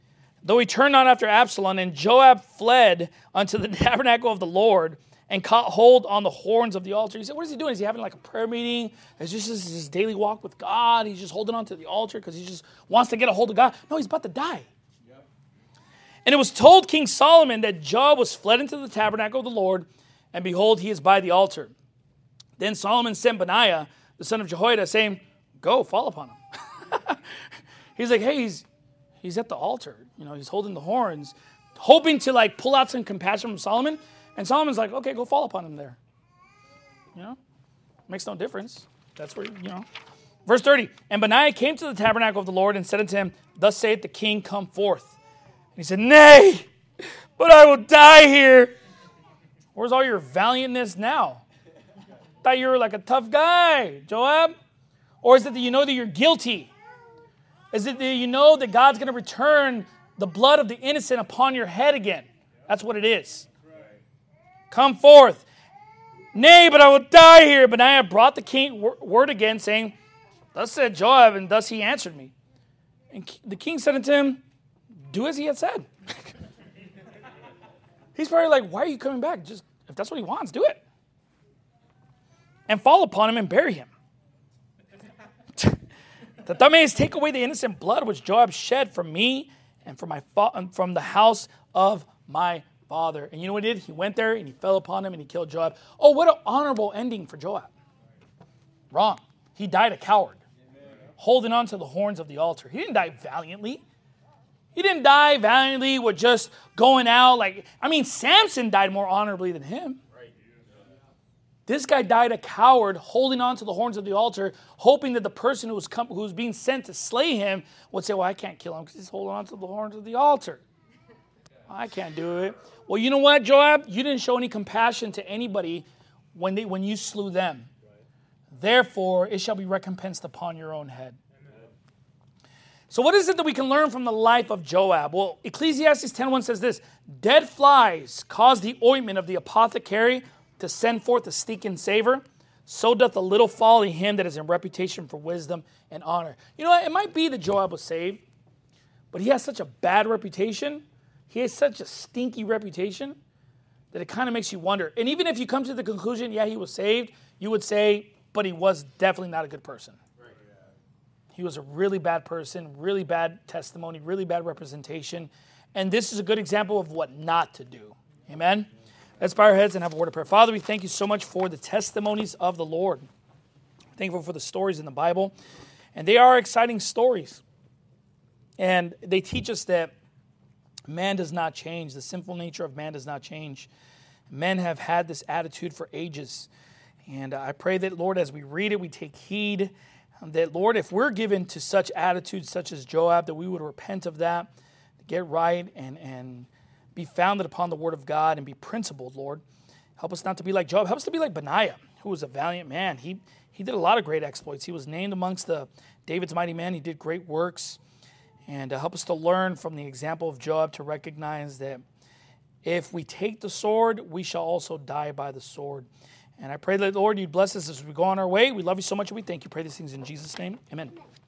though he turned not after Absalom, and Joab fled unto the tabernacle of the Lord and caught hold on the horns of the altar. He said, what is he doing? Is he having like a prayer meeting? Is this just his daily walk with God? He's just holding on to the altar because he just wants to get a hold of God. No, he's about to die. Yep. And it was told King Solomon that Joab was fled into the tabernacle of the Lord, and behold, he is by the altar. Then Solomon sent Benaiah, the son of Jehoiada, saying, go, fall upon him. He's like, hey, he's he's at the altar. You know, he's holding the horns, hoping to like pull out some compassion from Solomon. And Solomon's like, okay, go fall upon him there. You know, makes no difference. That's where, you know. Verse thirty, and Benaiah came to the tabernacle of the Lord and said unto him, thus saith the king, come forth. And he said, nay, but I will die here. Where's all your valiantness now? Thought you were like a tough guy, Joab. Or is it that you know that you're guilty? Is it that you know that God's going to return the blood of the innocent upon your head again? That's what it is. Come forth. Nay, but I will die here. Benaiah brought the king word again, saying, thus said Joab, and thus he answered me. And the king said unto him, do as he had said. He's probably like, why are you coming back? Just if that's what he wants, do it. And fall upon him and bury him. That thou mayest take away the innocent blood which Joab shed from me and from my fa- from the house of my father. And you know what he did? He went there and he fell upon him and he killed Joab. Oh, what an honorable ending for Joab. Wrong. He died a coward, holding on to the horns of the altar. He didn't die valiantly. He didn't die valiantly with just going out like, I mean, Samson died more honorably than him. This guy died a coward, holding on to the horns of the altar, hoping that the person who was, come, who was being sent to slay him would say, well, I can't kill him because he's holding on to the horns of the altar. I can't do it. Well, you know what, Joab? You didn't show any compassion to anybody when, they, when you slew them. Therefore, it shall be recompensed upon your own head. So what is it that we can learn from the life of Joab? Well, Ecclesiastes ten one says this, dead flies cause the ointment of the apothecary to send forth a stinking savor, so doth a little folly him that is in reputation for wisdom and honor. You know what? It might be that Joab was saved, but he has such a bad reputation. He has such a stinky reputation that it kind of makes you wonder. And even if you come to the conclusion, yeah, he was saved, you would say, but he was definitely not a good person. Right. He was a really bad person, really bad testimony, really bad representation. And this is a good example of what not to do. Amen? Let's bow our heads and have a word of prayer. Father, we thank you so much for the testimonies of the Lord. Thankful for the stories in the Bible. And they are exciting stories. And they teach us that man does not change. The sinful nature of man does not change. Men have had this attitude for ages. And I pray that, Lord, as we read it, we take heed. That, Lord, if we're given to such attitudes such as Joab, that we would repent of that, get right, and and be founded upon the word of God and be principled, Lord. Help us not to be like Joab. Help us to be like Benaiah, who was a valiant man. He he did a lot of great exploits. He was named amongst the David's mighty men. He did great works. And uh, help us to learn from the example of Joab to recognize that if we take the sword, we shall also die by the sword. And I pray that, Lord, you'd bless us as we go on our way. We love you so much and we thank you. Pray these things in Jesus' name. Amen.